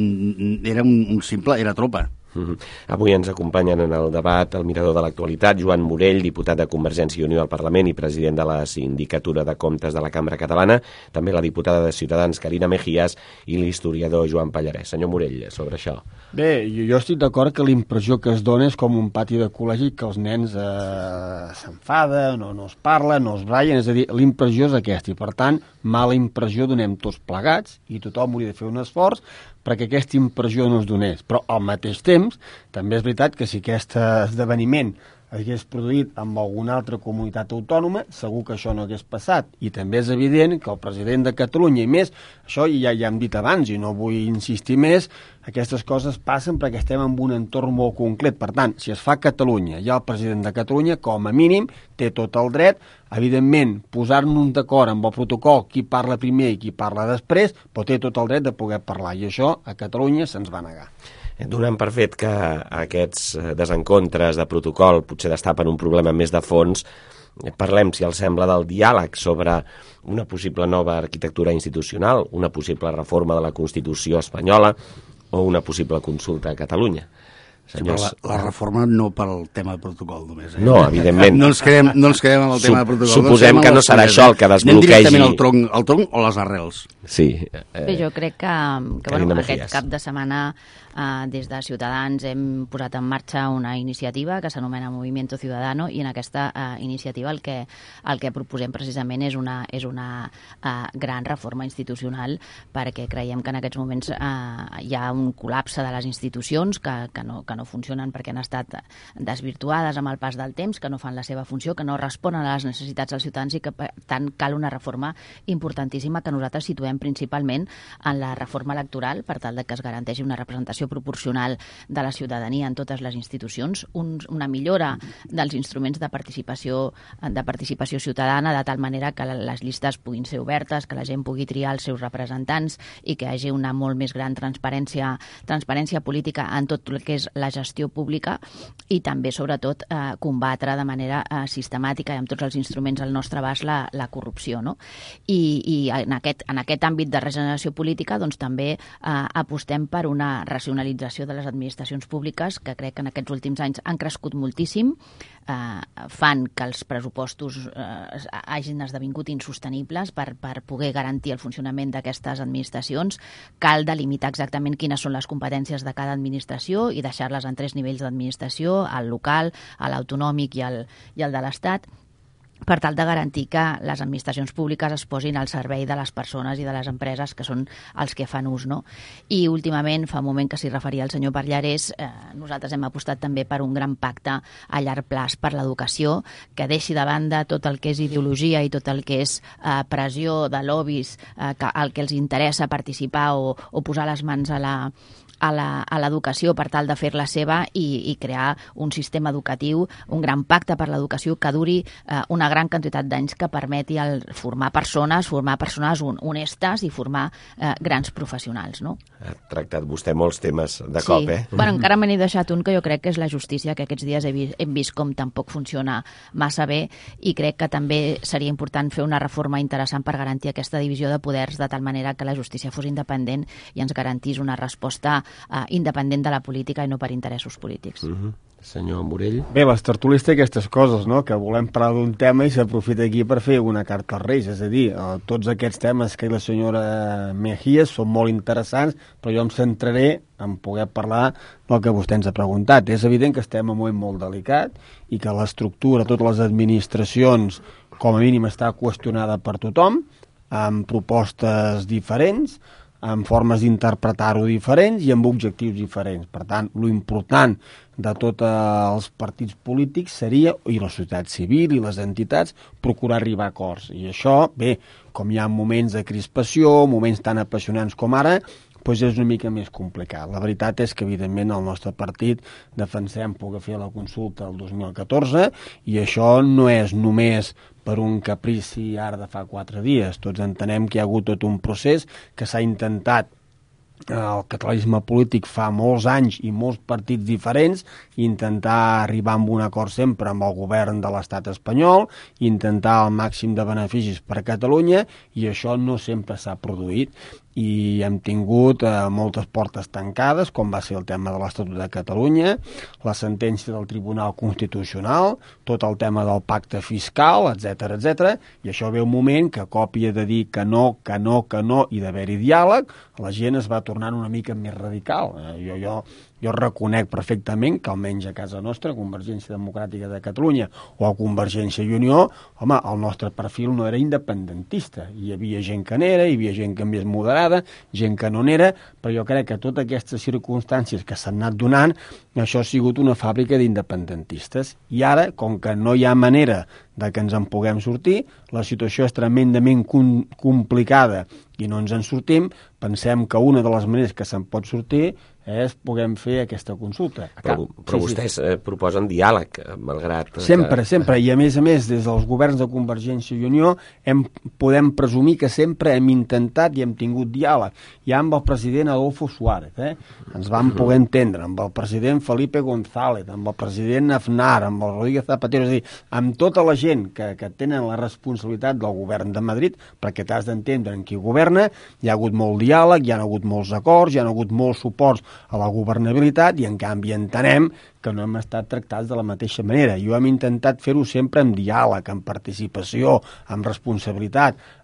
era un, un simple, era tropa. Mm-hmm. Avui ens acompanyen en el debat el mirador de l'actualitat, Joan Morell, diputat de Convergència i Unió al Parlament i president de la Sindicatura de Comptes de la Cambra Catalana, també la diputada de Ciutadans, Carina Mejías, i l'historiador Joan Pallarès. Senyor Morell, sobre això. Bé, jo, jo estic d'acord que la impressió que es dona és com un pati de col·legi que els nens eh, s'enfaden, no, no es parlen, no es braien, és a dir, la impressió és aquesta, i per tant, mala impressió donem tots plegats i tothom hauria de fer un esforç perquè aquesta impressió no es donés. Però al mateix temps, també és veritat que si aquest esdeveniment hagués produït amb alguna altra comunitat autònoma, segur que això no hagués passat. I també és evident que el president de Catalunya, i més, això ja, ja hem dit abans i no vull insistir més, aquestes coses passen perquè estem en un entorn molt concret. Per tant, si es fa a Catalunya, hi ha el president de Catalunya, com a mínim, té tot el dret, evidentment, posar-nos d'acord amb el protocol, qui parla primer i qui parla després, però té tot el dret de poder parlar, i això a Catalunya se'ns va negar. Donant per fet que aquests desencontres de protocol potser destapen un problema més de fons, parlem, si els sembla, del diàleg sobre una possible nova arquitectura institucional, una possible reforma de la Constitució espanyola o una possible consulta a Catalunya. Senyors... Sí, la, la reforma no pel tema de protocol només. Eh? No, evidentment. No ens quedem, no ens quedem amb el tema de protocol. Suposem que no serà això el que desbloquegi... Anem directament al tronc, al tronc o les arrels. Sí. Eh, Bé, jo crec que, que bueno, aquest cap de setmana eh, des de Ciutadans hem posat en marxa una iniciativa que s'anomena Movimiento Ciudadano, i en aquesta eh, iniciativa el que, el que proposem precisament és una, és una eh, gran reforma institucional, perquè creiem que en aquests moments eh, hi ha un col·lapse de les institucions que, que, no, que no funcionen perquè han estat desvirtuades amb el pas del temps, que no fan la seva funció, que no responen a les necessitats dels ciutadans, i que per tant cal una reforma importantíssima que nosaltres situem principalment en la reforma electoral, per tal de que es garanteixi una representació proporcional de la ciutadania en totes les institucions, un, una millora dels instruments de participació, de participació ciutadana, de tal manera que les llistes puguin ser obertes, que la gent pugui triar els seus representants i que hi hagi una molt més gran transparència, transparència política en tot el que és la gestió pública, i també, sobretot, eh, combatre de manera eh, sistemàtica i amb tots els instruments al nostre abast la, la corrupció, no? I, i en, aquest, en aquest àmbit de regeneració política doncs, també eh, apostem per una racionalització de les administracions públiques, que crec que en aquests últims anys han crescut moltíssim, eh, fan que els pressupostos eh, hagin esdevingut insostenibles per, per poder garantir el funcionament d'aquestes administracions. Cal delimitar exactament quines són les competències de cada administració i deixar-les en tres nivells d'administració, el local, l'autonòmic i el, i el de l'Estat, per tal de garantir que les administracions públiques es posin al servei de les persones i de les empreses, que són els que fan ús, no? I últimament, fa un moment que s'hi referia el senyor Parllarès, eh, nosaltres hem apostat també per un gran pacte a llarg plaç per l'educació, que deixi de banda tot el que és ideologia i tot el que és eh, pressió de lobbies, eh, que, al que els interessa participar o, o posar les mans a la a l'educació per tal de fer-la seva i, i crear un sistema educatiu, un gran pacte per l'educació que duri eh, una gran quantitat d'anys, que permeti el formar persones, formar persones honestes i formar eh, grans professionals, no? Ha tractat vostè molts temes de sí. cop, eh? Bueno, encara me n'he deixat un que jo crec que és la justícia, que aquests dies he vist, hem vist com tampoc funciona massa bé, i crec que també seria important fer una reforma interessant per garantir aquesta divisió de poders, de tal manera que la justícia fos independent i ens garantís una resposta Uh, independent de la política i no per interessos polítics. Uh-huh. Senyor Morell? Bé, les tertúlies té aquestes coses, no?, que volem parlar d'un tema i s'aprofita aquí per fer una carta als Reis, és a dir, uh, tots aquests temes que la senyora Mejía són molt interessants, però jo em centraré en poder parlar del que vostè ens ha preguntat. És evident que estem en un moment molt delicat i que l'estructura, totes les administracions, com a mínim està qüestionada per tothom, amb propostes diferents, amb formes d'interpretar-ho diferents i amb objectius diferents. Per tant, lo important de tots els partits polítics seria, i la societat civil i les entitats, procurar arribar a acords. I això, bé, com hi ha moments de crispació, moments tan apassionants com ara, doncs és una mica més complicat. La veritat és que, evidentment, el nostre partit defensem poder fer la consulta el dos mil catorze, i això no és només per un caprici ara de fa quatre dies. Tots entenem que hi ha hagut tot un procés que s'ha intentat. El catalanisme polític fa molts anys i molts partits diferents, intentar arribar a un acord sempre amb el govern de l'estat espanyol, intentar el màxim de beneficis per a Catalunya, i això no sempre s'ha produït. I hem tingut eh, moltes portes tancades, com va ser el tema de l'Estatut de Catalunya, la sentència del Tribunal Constitucional, tot el tema del pacte fiscal, etcètera, etcètera, i això ve un moment que a còpia de dir que no, que no, que no, i d'haver-hi diàleg, la gent es va tornant una mica més radical. Eh, jo, jo, jo reconec perfectament que almenys a casa nostra, Convergència Democràtica de Catalunya o a Convergència i Unió, home, el nostre perfil no era independentista. Hi havia gent que n'era, hi havia gent que més moderada, gent que no n'era, però jo crec que totes aquestes circumstàncies que s'han anat donant, això ha sigut una fàbrica d'independentistes. I ara, com que no hi ha manera de que ens en puguem sortir, la situació és tremendament com- complicada i no ens en sortim, pensem que una de les maneres que se'n pot sortir és puguem fer aquesta consulta. Però, però sí, vostès sí. Eh, proposen diàleg, malgrat... Sempre, que... sempre, i a més a més, des dels governs de Convergència i Unió hem, podem presumir que sempre hem intentat i hem tingut diàleg. Ja amb el president Adolfo Suárez, eh? ens vam poder entendre, amb el president Felipe González, amb el president Aznar, amb el Rodríguez Zapatero, és a dir, amb tota la gent que, que tenen la responsabilitat del govern de Madrid, perquè t'has d'entendre en qui governa, hi ha hagut molt diàleg, hi ha hagut molts acords, hi ha hagut molts suports a la governabilitat, i en canvi entenem que no hem estat tractats de la mateixa manera. Jo hem intentat fer-ho sempre amb diàleg, amb participació, amb responsabilitat,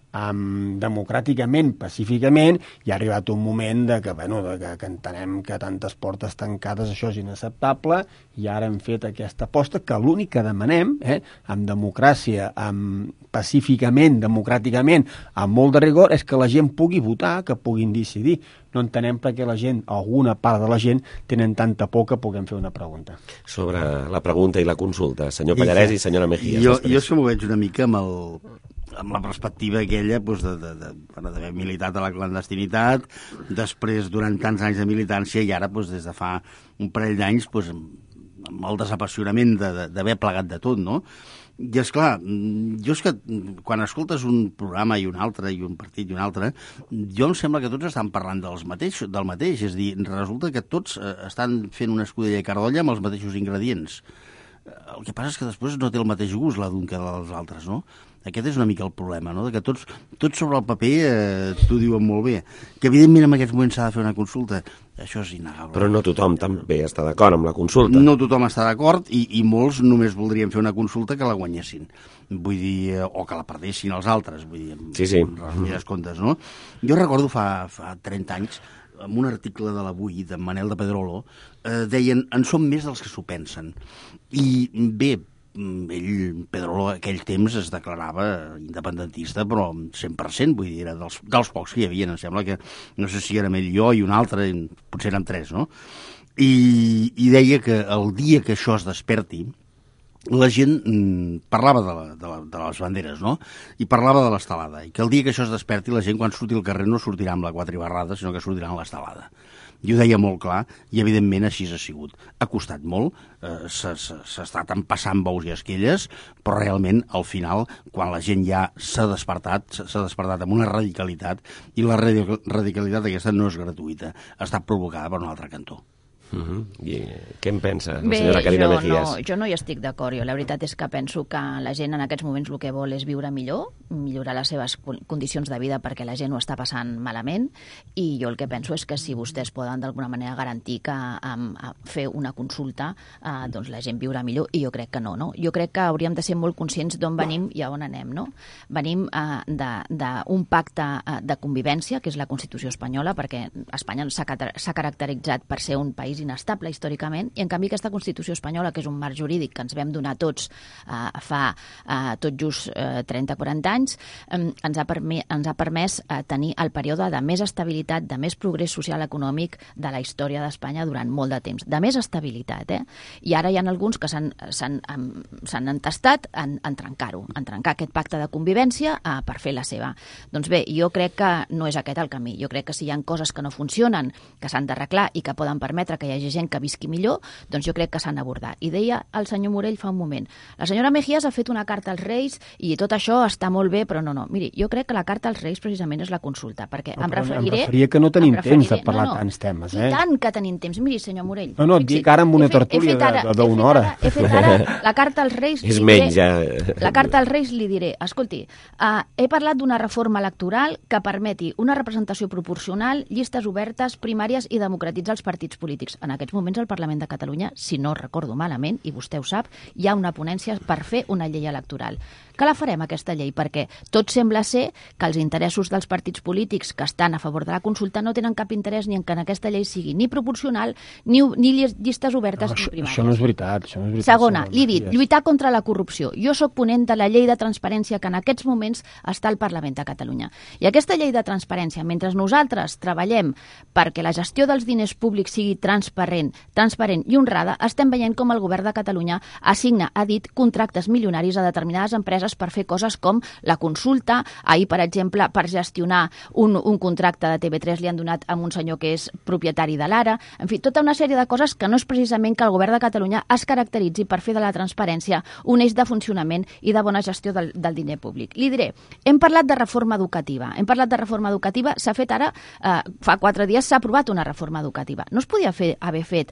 um, democràticament, pacíficament, i ha arribat un moment de que, bueno, de que, que entenem que tantes portes tancades això és inacceptable, i ara hem fet aquesta aposta que l'únic que demanem, eh, amb democràcia, amb pacíficament, democràticament, amb molt de rigor, és que la gent pugui votar, que puguin decidir. No entenem per què la gent, alguna part de la gent, tenen tanta por que puguem fer una pregunta. Sobre la pregunta i la consulta, senyor Pallarès i senyora Mejías. Jo, jo és que m'ho veig una mica amb, el, amb la perspectiva aquella doncs, d'haver de, de, de, militat a la clandestinitat, després durant tants anys de militància i ara doncs, des de fa un parell d'anys doncs, amb el desapassionament d'haver de, plegat de tot, no? I és clar, jo és que quan escoltes un programa i un altre, i un partit i un altre, jo em sembla que tots estan parlant dels mateix, del mateix, és a dir, resulta que tots eh, estan fent una escudella i cardolla amb els mateixos ingredients. El que passa és que després no té el mateix gust la d'un que dels altres, no? Aquest és una mica el problema, no? De que tots, tots sobre el paper eh, t'ho diuen molt bé. Que evidentment en aquests moments s'ha de fer una consulta, això és innegable. Però no tothom també està d'acord amb la consulta. No tothom està d'acord i, i molts només voldrien fer una consulta que la guanyessin. Vull dir, o que la perdessin els altres, vull dir, amb, sí, sí. amb resumides comptes, no? Jo recordo fa, fa trenta anys, en un article de l'Avui, de Manel de Pedrolo, eh, deien, en som més dels que s'ho pensen. I bé, ell, Pedrolo, aquell temps es declarava independentista, però cent per cent, vull dir, era dels, dels pocs que hi havia. Em sembla que, no sé si érem ell i jo i un altre, potser érem tres, no? I, i deia que el dia que això es desperti, la gent mm, parlava de, la, de, la, de les banderes, no? I parlava de l'estelada. I que el dia que això es desperti, la gent, quan surti al carrer, no sortirà amb la quatre barrada, sinó que sortirà amb l'estelada. I ho deia molt clar, i evidentment així ha sigut. Ha costat molt, eh, s'ha estat empassant bous i esquelles, però realment, al final, quan la gent ja s'ha despertat, s'ha despertat amb una radicalitat, i la radicalitat aquesta no és gratuïta, ha estat provocada per un altre cantó. Uh-huh. I què en pensa la Bé, senyora Carina jo Mejías? No, jo no hi estic d'acord. Jo la veritat és que penso que la gent en aquests moments el que vol és viure millor, millorar les seves condicions de vida perquè la gent ho està passant malament, i jo el que penso és que si vostès poden d'alguna manera garantir que um, fer una consulta uh, doncs la gent viurà millor, i jo crec que no, no? Jo crec que hauríem de ser molt conscients d'on venim i a on anem, no? Venim uh, d'un pacte uh, de convivència, que és la Constitució espanyola, perquè Espanya s'ha caracteritzat per ser un país inestable històricament, i en canvi aquesta Constitució espanyola, que és un marc jurídic que ens vam donar tots eh, fa eh, tot just eh, trenta a quaranta anys, eh, ens, ha permès, ens ha permès eh, tenir el període de més estabilitat, de més progrés social econòmic de la història d'Espanya durant molt de temps. De més estabilitat, eh? I ara hi ha alguns que s'han entestat en, en trencar-ho, en trencar aquest pacte de convivència eh, per fer la seva. Doncs bé, jo crec que no és aquest el camí. Jo crec que si hi ha coses que no funcionen, que s'han d'arreglar i que poden permetre que hi hagi gent que visqui millor, doncs jo crec que s'han d'abordar. I deia el senyor Morell fa un moment, la senyora Mejías ha fet una carta als Reis i tot això està molt bé, però no, no. Miri, jo crec que la carta als Reis precisament és la consulta, perquè no, em referiré... Em referia que no tenim temps de parlar no, no, tants temes, eh? I tant que tenim temps. Miri, senyor Morell... No, no, et dic ara amb una tertúlia d'una hora. He fet ara la carta als Reis... És menys, ja... La carta als Reis li diré, escolti, uh, he parlat d'una reforma electoral que permeti una representació proporcional, llistes obertes, primàries i democratitzar els partits polítics. En aquests moments al Parlament de Catalunya, si no recordo malament, i vostè ho sap, hi ha una ponència per fer una llei electoral. Que la farem, aquesta llei, perquè tot sembla ser que els interessos dels partits polítics que estan a favor de la consulta no tenen cap interès ni en que en aquesta llei sigui ni proporcional, ni, ni llistes obertes, no, ni primàries. Això no és veritat. Això no és veritat. Segona, li he dit, lluitar contra la corrupció. Jo sóc ponent de la llei de transparència que en aquests moments està al Parlament de Catalunya. I aquesta llei de transparència, mentre nosaltres treballem perquè la gestió dels diners públics sigui transparent, transparent i honrada, estem veient com el govern de Catalunya assigna, ha dit, contractes milionaris a determinades empreses per fer coses com la consulta. Ahir, per exemple, per gestionar un, un contracte de T V tres li han donat a un senyor que és propietari de l'Ara. En fi, tota una sèrie de coses que no és precisament que el govern de Catalunya es caracteritzi per fer de la transparència un eix de funcionament i de bona gestió del, del diner públic. Li diré, hem parlat de reforma educativa. Hem parlat de reforma educativa, s'ha fet ara, eh, fa quatre dies s'ha aprovat una reforma educativa. No es podia fer, haver fet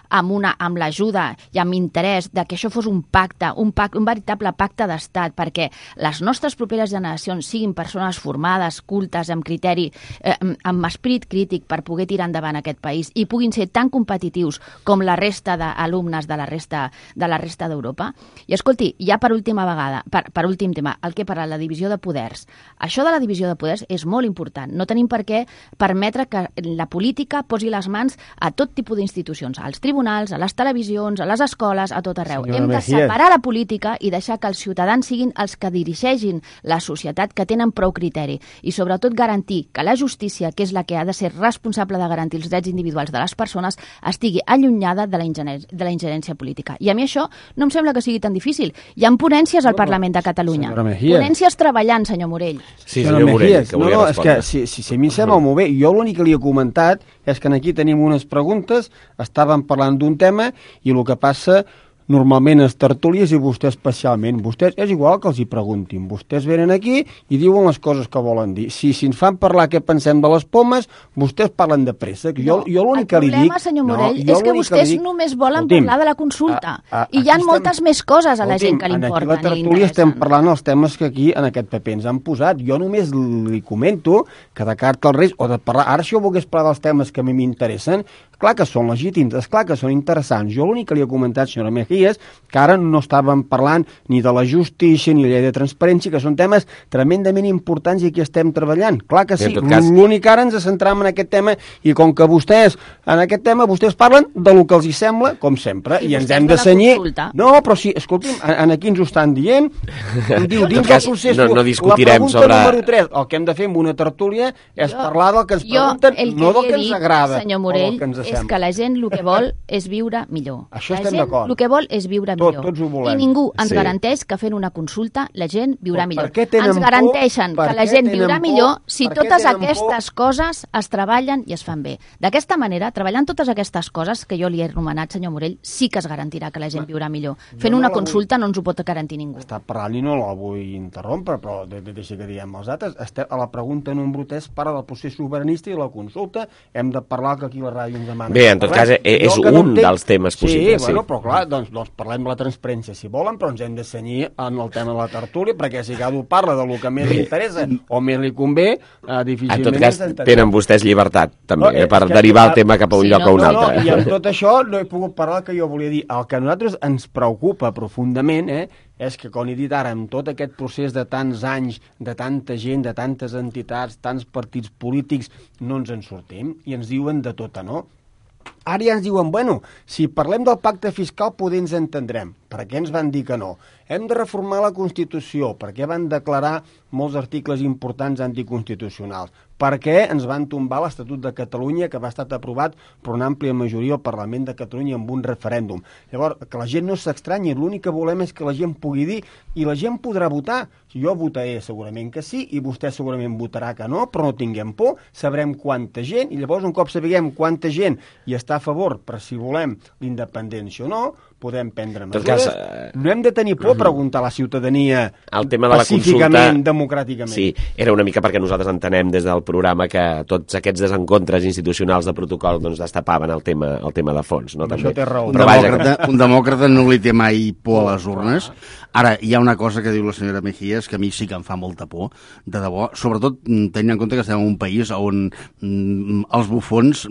amb, una, amb l'ajuda i amb interès de que això fos un pacte, un, pacte, un veritable pacte d'estat, perquè les nostres properes generacions siguin persones formades, cultes, amb criteri, eh, amb esperit crític per poder tirar endavant aquest país i puguin ser tan competitius com la resta d'alumnes de la resta de la resta d'Europa. I escolti, ja per última vegada, per, per últim tema, el que per a la divisió de poders. Això de la divisió de poders és molt important. No tenim per què permetre que la política posi les mans a tot tipus d'institucions, als tribunals, a les televisions, a les escoles, a tot arreu. Senyora Hem de Mejías. separar la política i deixar que els ciutadans siguin els que dirigeixin la societat, que tenen prou criteri, i sobretot garantir que la justícia, que és la que ha de ser responsable de garantir els drets individuals de les persones, estigui allunyada de la, ingener de la ingerència política. I a mi això no em sembla que sigui tan difícil. Hi ha ponències al Parlament de Catalunya. Ponències treballant, senyor Morell. Sí, senyor Morell, que volia no, no, respondre. és que si, si, si a mi em sembla molt bé, jo l'únic que li he comentat és que aquí tenim unes preguntes, estàvem parlant d'un tema i el que passa normalment els tertúlies i vostè especialment. Vostès, és igual que els hi preguntin. Vostès venen aquí i diuen les coses que volen dir. Si, si ens fan parlar què pensem de les pomes, vostès parlen de pressa. Jo, No, jo l'únic el que li dic... problema, senyor Morell, no, és que l'únic vostès li dic, només volen escolti'm, parlar de la consulta. a- a- I hi ha aquí moltes estem- més coses a la gent que Escolti'm, li importen Aquí la i li tertúlia estem interessen. parlant els temes que aquí en aquest paper ens han posat. Jo només li comento que de carta als Reis, o de parlar... Ara si jo volgués parlar dels temes que a mi m'interessen, clar que són legítims, és clar que són interessants. Jo l'únic que li he comentat, senyora Mejías, que ara no estàvem parlant ni de la justícia ni la llei de transparència, que són temes tremendament importants i aquí estem treballant. Clar que sí, cas... l'únic ara ens centram en aquest tema i com que vostès, en aquest tema, vostès parlen de lo que els hi sembla, com sempre, I i, ens vostès hem de de la cenyir... consulta. No, però sí, escolti'm, en, en aquí ens ho estan dient. Em diu, En dins tot cas, del procés, no- no la discutirem pregunta sobre- número tres, el que hem de fer amb una tertúlia és Jo- parlar del que ens Jo, pregunten, el que no del li que he ens dit, agrada senyor o Morell, del que ens és sembla. que la gent el que vol és viure millor. Això la estem gent d'acord. el que vol és viure Tot- millor. tots ho volem. I ningú ens Sí. garanteix que fent una consulta la gent viurà Però millor. per què tenen Ens por? garanteixen Per que la què gent tenen viurà por? millor si Per què totes tenen por? aquestes coses es treballen i es fan bé. D'aquesta manera, treballant totes aquestes coses que jo li he anomenat, senyor Morell, sí que es garantirà que la gent viurà millor. Fent no una la vull- consulta no ens ho pot garantir ningú. Està parlant i no la vull interrompre, però de, de, deixa que diguem els altres. Estem, a la pregunta número tres parla del procés sobiranista i la consulta. Hem de parlar que aquí la ràdio ens demana. Bé, en tot cas, eh, és Jo que un dels temes possibles, Sí, sí. bueno, però clar, doncs, doncs parlem de la transparència si volen, però ens hem de cenyir en el tema de la tertúlia, perquè si cada un parla de lo que més li interessa o més li convé, eh, difícilment... En tot cas, ens entenem. tenen vostès llibertat, també, No, eh, és per que- derivar el ah, tema cap a un sí, lloc no, o un No, no, altre. i amb tot això no he pogut parlar el que jo volia dir. El que a nosaltres ens preocupa profundament eh, és que, com he dit ara, amb tot aquest procés de tants anys, de tanta gent, de tantes entitats, tants partits polítics, no ens en sortim i ens diuen de tota, no? Ara ja ens diuen, bueno, si parlem del pacte fiscal poder ens entendrem. Per què ens van dir que no? Hem de reformar la Constitució. Per què van declarar molts articles importants anticonstitucionals? Per què ens van tombar l'Estatut de Catalunya, que va estar aprovat per una àmplia majoria al Parlament de Catalunya amb un referèndum? Llavors, que la gent no s'estranyi, l'únic que volem és que la gent pugui dir i la gent podrà votar. Jo votaré segurament que sí i vostè segurament votarà que no, però no tinguem por, sabrem quanta gent i llavors un cop sapiguem quanta gent hi està a favor per si volem l'independència o no, podem prendre tot mesures. cas, eh, No hem de tenir por a preguntar a la ciutadania El tema de la pacíficament, consulta, democràticament. sí, era una mica perquè nosaltres entenem des del programa que tots aquests desencontres institucionals de protocol doncs destapaven el tema, el tema de fons, no? També. Això té raó. Un Però vaja, demòcrata, un demòcrata no li té mai por a les urnes. Ara, hi ha una cosa que diu la senyora Mejías que a mi sí que em fa molta por, de debò, sobretot mm, tenint en compte que estem en un país on mm, els bufons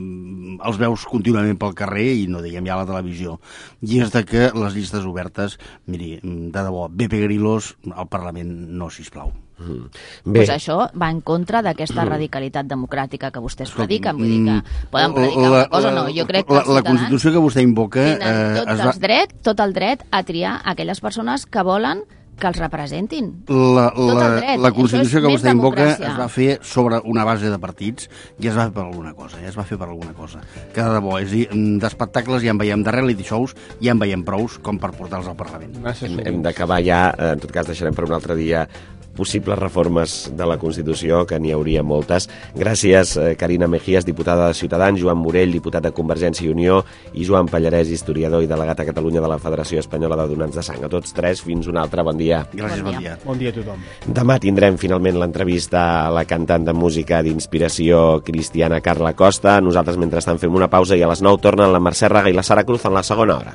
mm, els veus contínuament pel carrer i no diguem ja a la televisió. I és de que les llistes obertes, miri, mm, de debò, Pepe Grillos al Parlament no, sisplau. Mm. Bé. Pues això va en contra d'aquesta radicalitat democràtica que vostès prediquen. Vull dir que poden predicar una cosa o no. Jo crec que la, els la ciutadans Constitució que vostè invoca tenen eh, tot, es va... els dret, tot el dret a triar aquelles persones que volen que els representin. La, Tot el la, dret. la Això Constitució és que més vostè invoca democràcia. es va fer sobre una base de partits i es va fer per alguna cosa, ja es va fer per alguna cosa. Que de debò, és a dir, d'espectacles ja en veiem, de reality shows ja en veiem prous com per portar-los al Parlament. Hem, hem d'acabar ja, en tot cas deixarem per un altre dia possibles reformes de la Constitució, que n'hi hauria moltes. Gràcies, Carina Mejías, diputada de Ciutadans, Joan Morell, diputat de Convergència i Unió, i Joan Pallarès, historiador i delegat a Catalunya de la Federació Espanyola de Donants de Sang. A tots tres, fins un altre. Bon dia. Gràcies, bon dia. Bon dia a tothom. Demà tindrem finalment l'entrevista a la cantant de música d'inspiració cristiana Carla Costa. Nosaltres, mentrestant, fem una pausa i a les nou tornen la Mercè Raga i la Sara Cruz en la segona hora.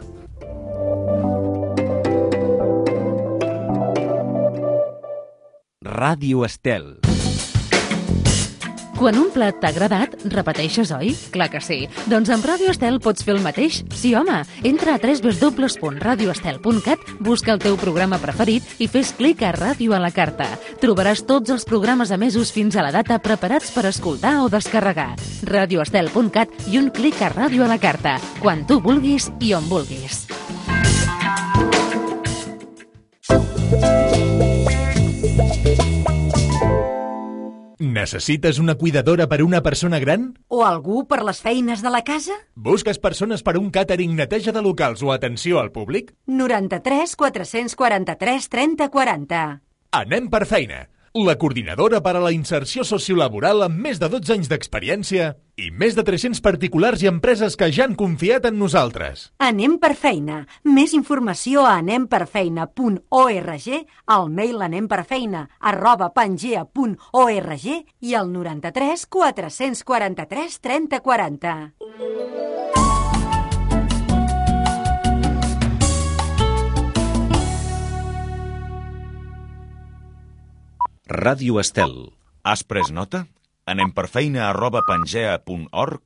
Ràdio Estel. Quan un plat t'ha agradat, repeteixes, oi? Clar que sí. Doncs amb Ràdio Estel pots fer el mateix? Sí, home. Entra a w w w punt radio estel punt cat, busca el teu programa preferit i fes clic a Ràdio a la carta. Trobaràs tots els programes emesos fins a la data preparats per escoltar o descarregar. radio estel punt cat i un clic a Ràdio a la carta. Quan tu vulguis i on vulguis. Necessites una cuidadora per a una persona gran? O algú per les feines de la casa? Busques persones per a un càtering, neteja de locals o atenció al públic? noranta-tres quatre-cents quaranta-tres trenta quaranta. Anem per feina. La coordinadora per a la inserció sociolaboral amb més de dotze anys d'experiència i més de tres-cents particulars i empreses que ja han confiat en nosaltres. Anem per feina. Més informació a anem per feina punt org, al mail anemperfeina arroba pangea punt org i al noranta-tres quatre-cents quaranta-tres trenta quaranta. Ràdio Estel. Has pres nota? Anem per feina arroba pangea punt org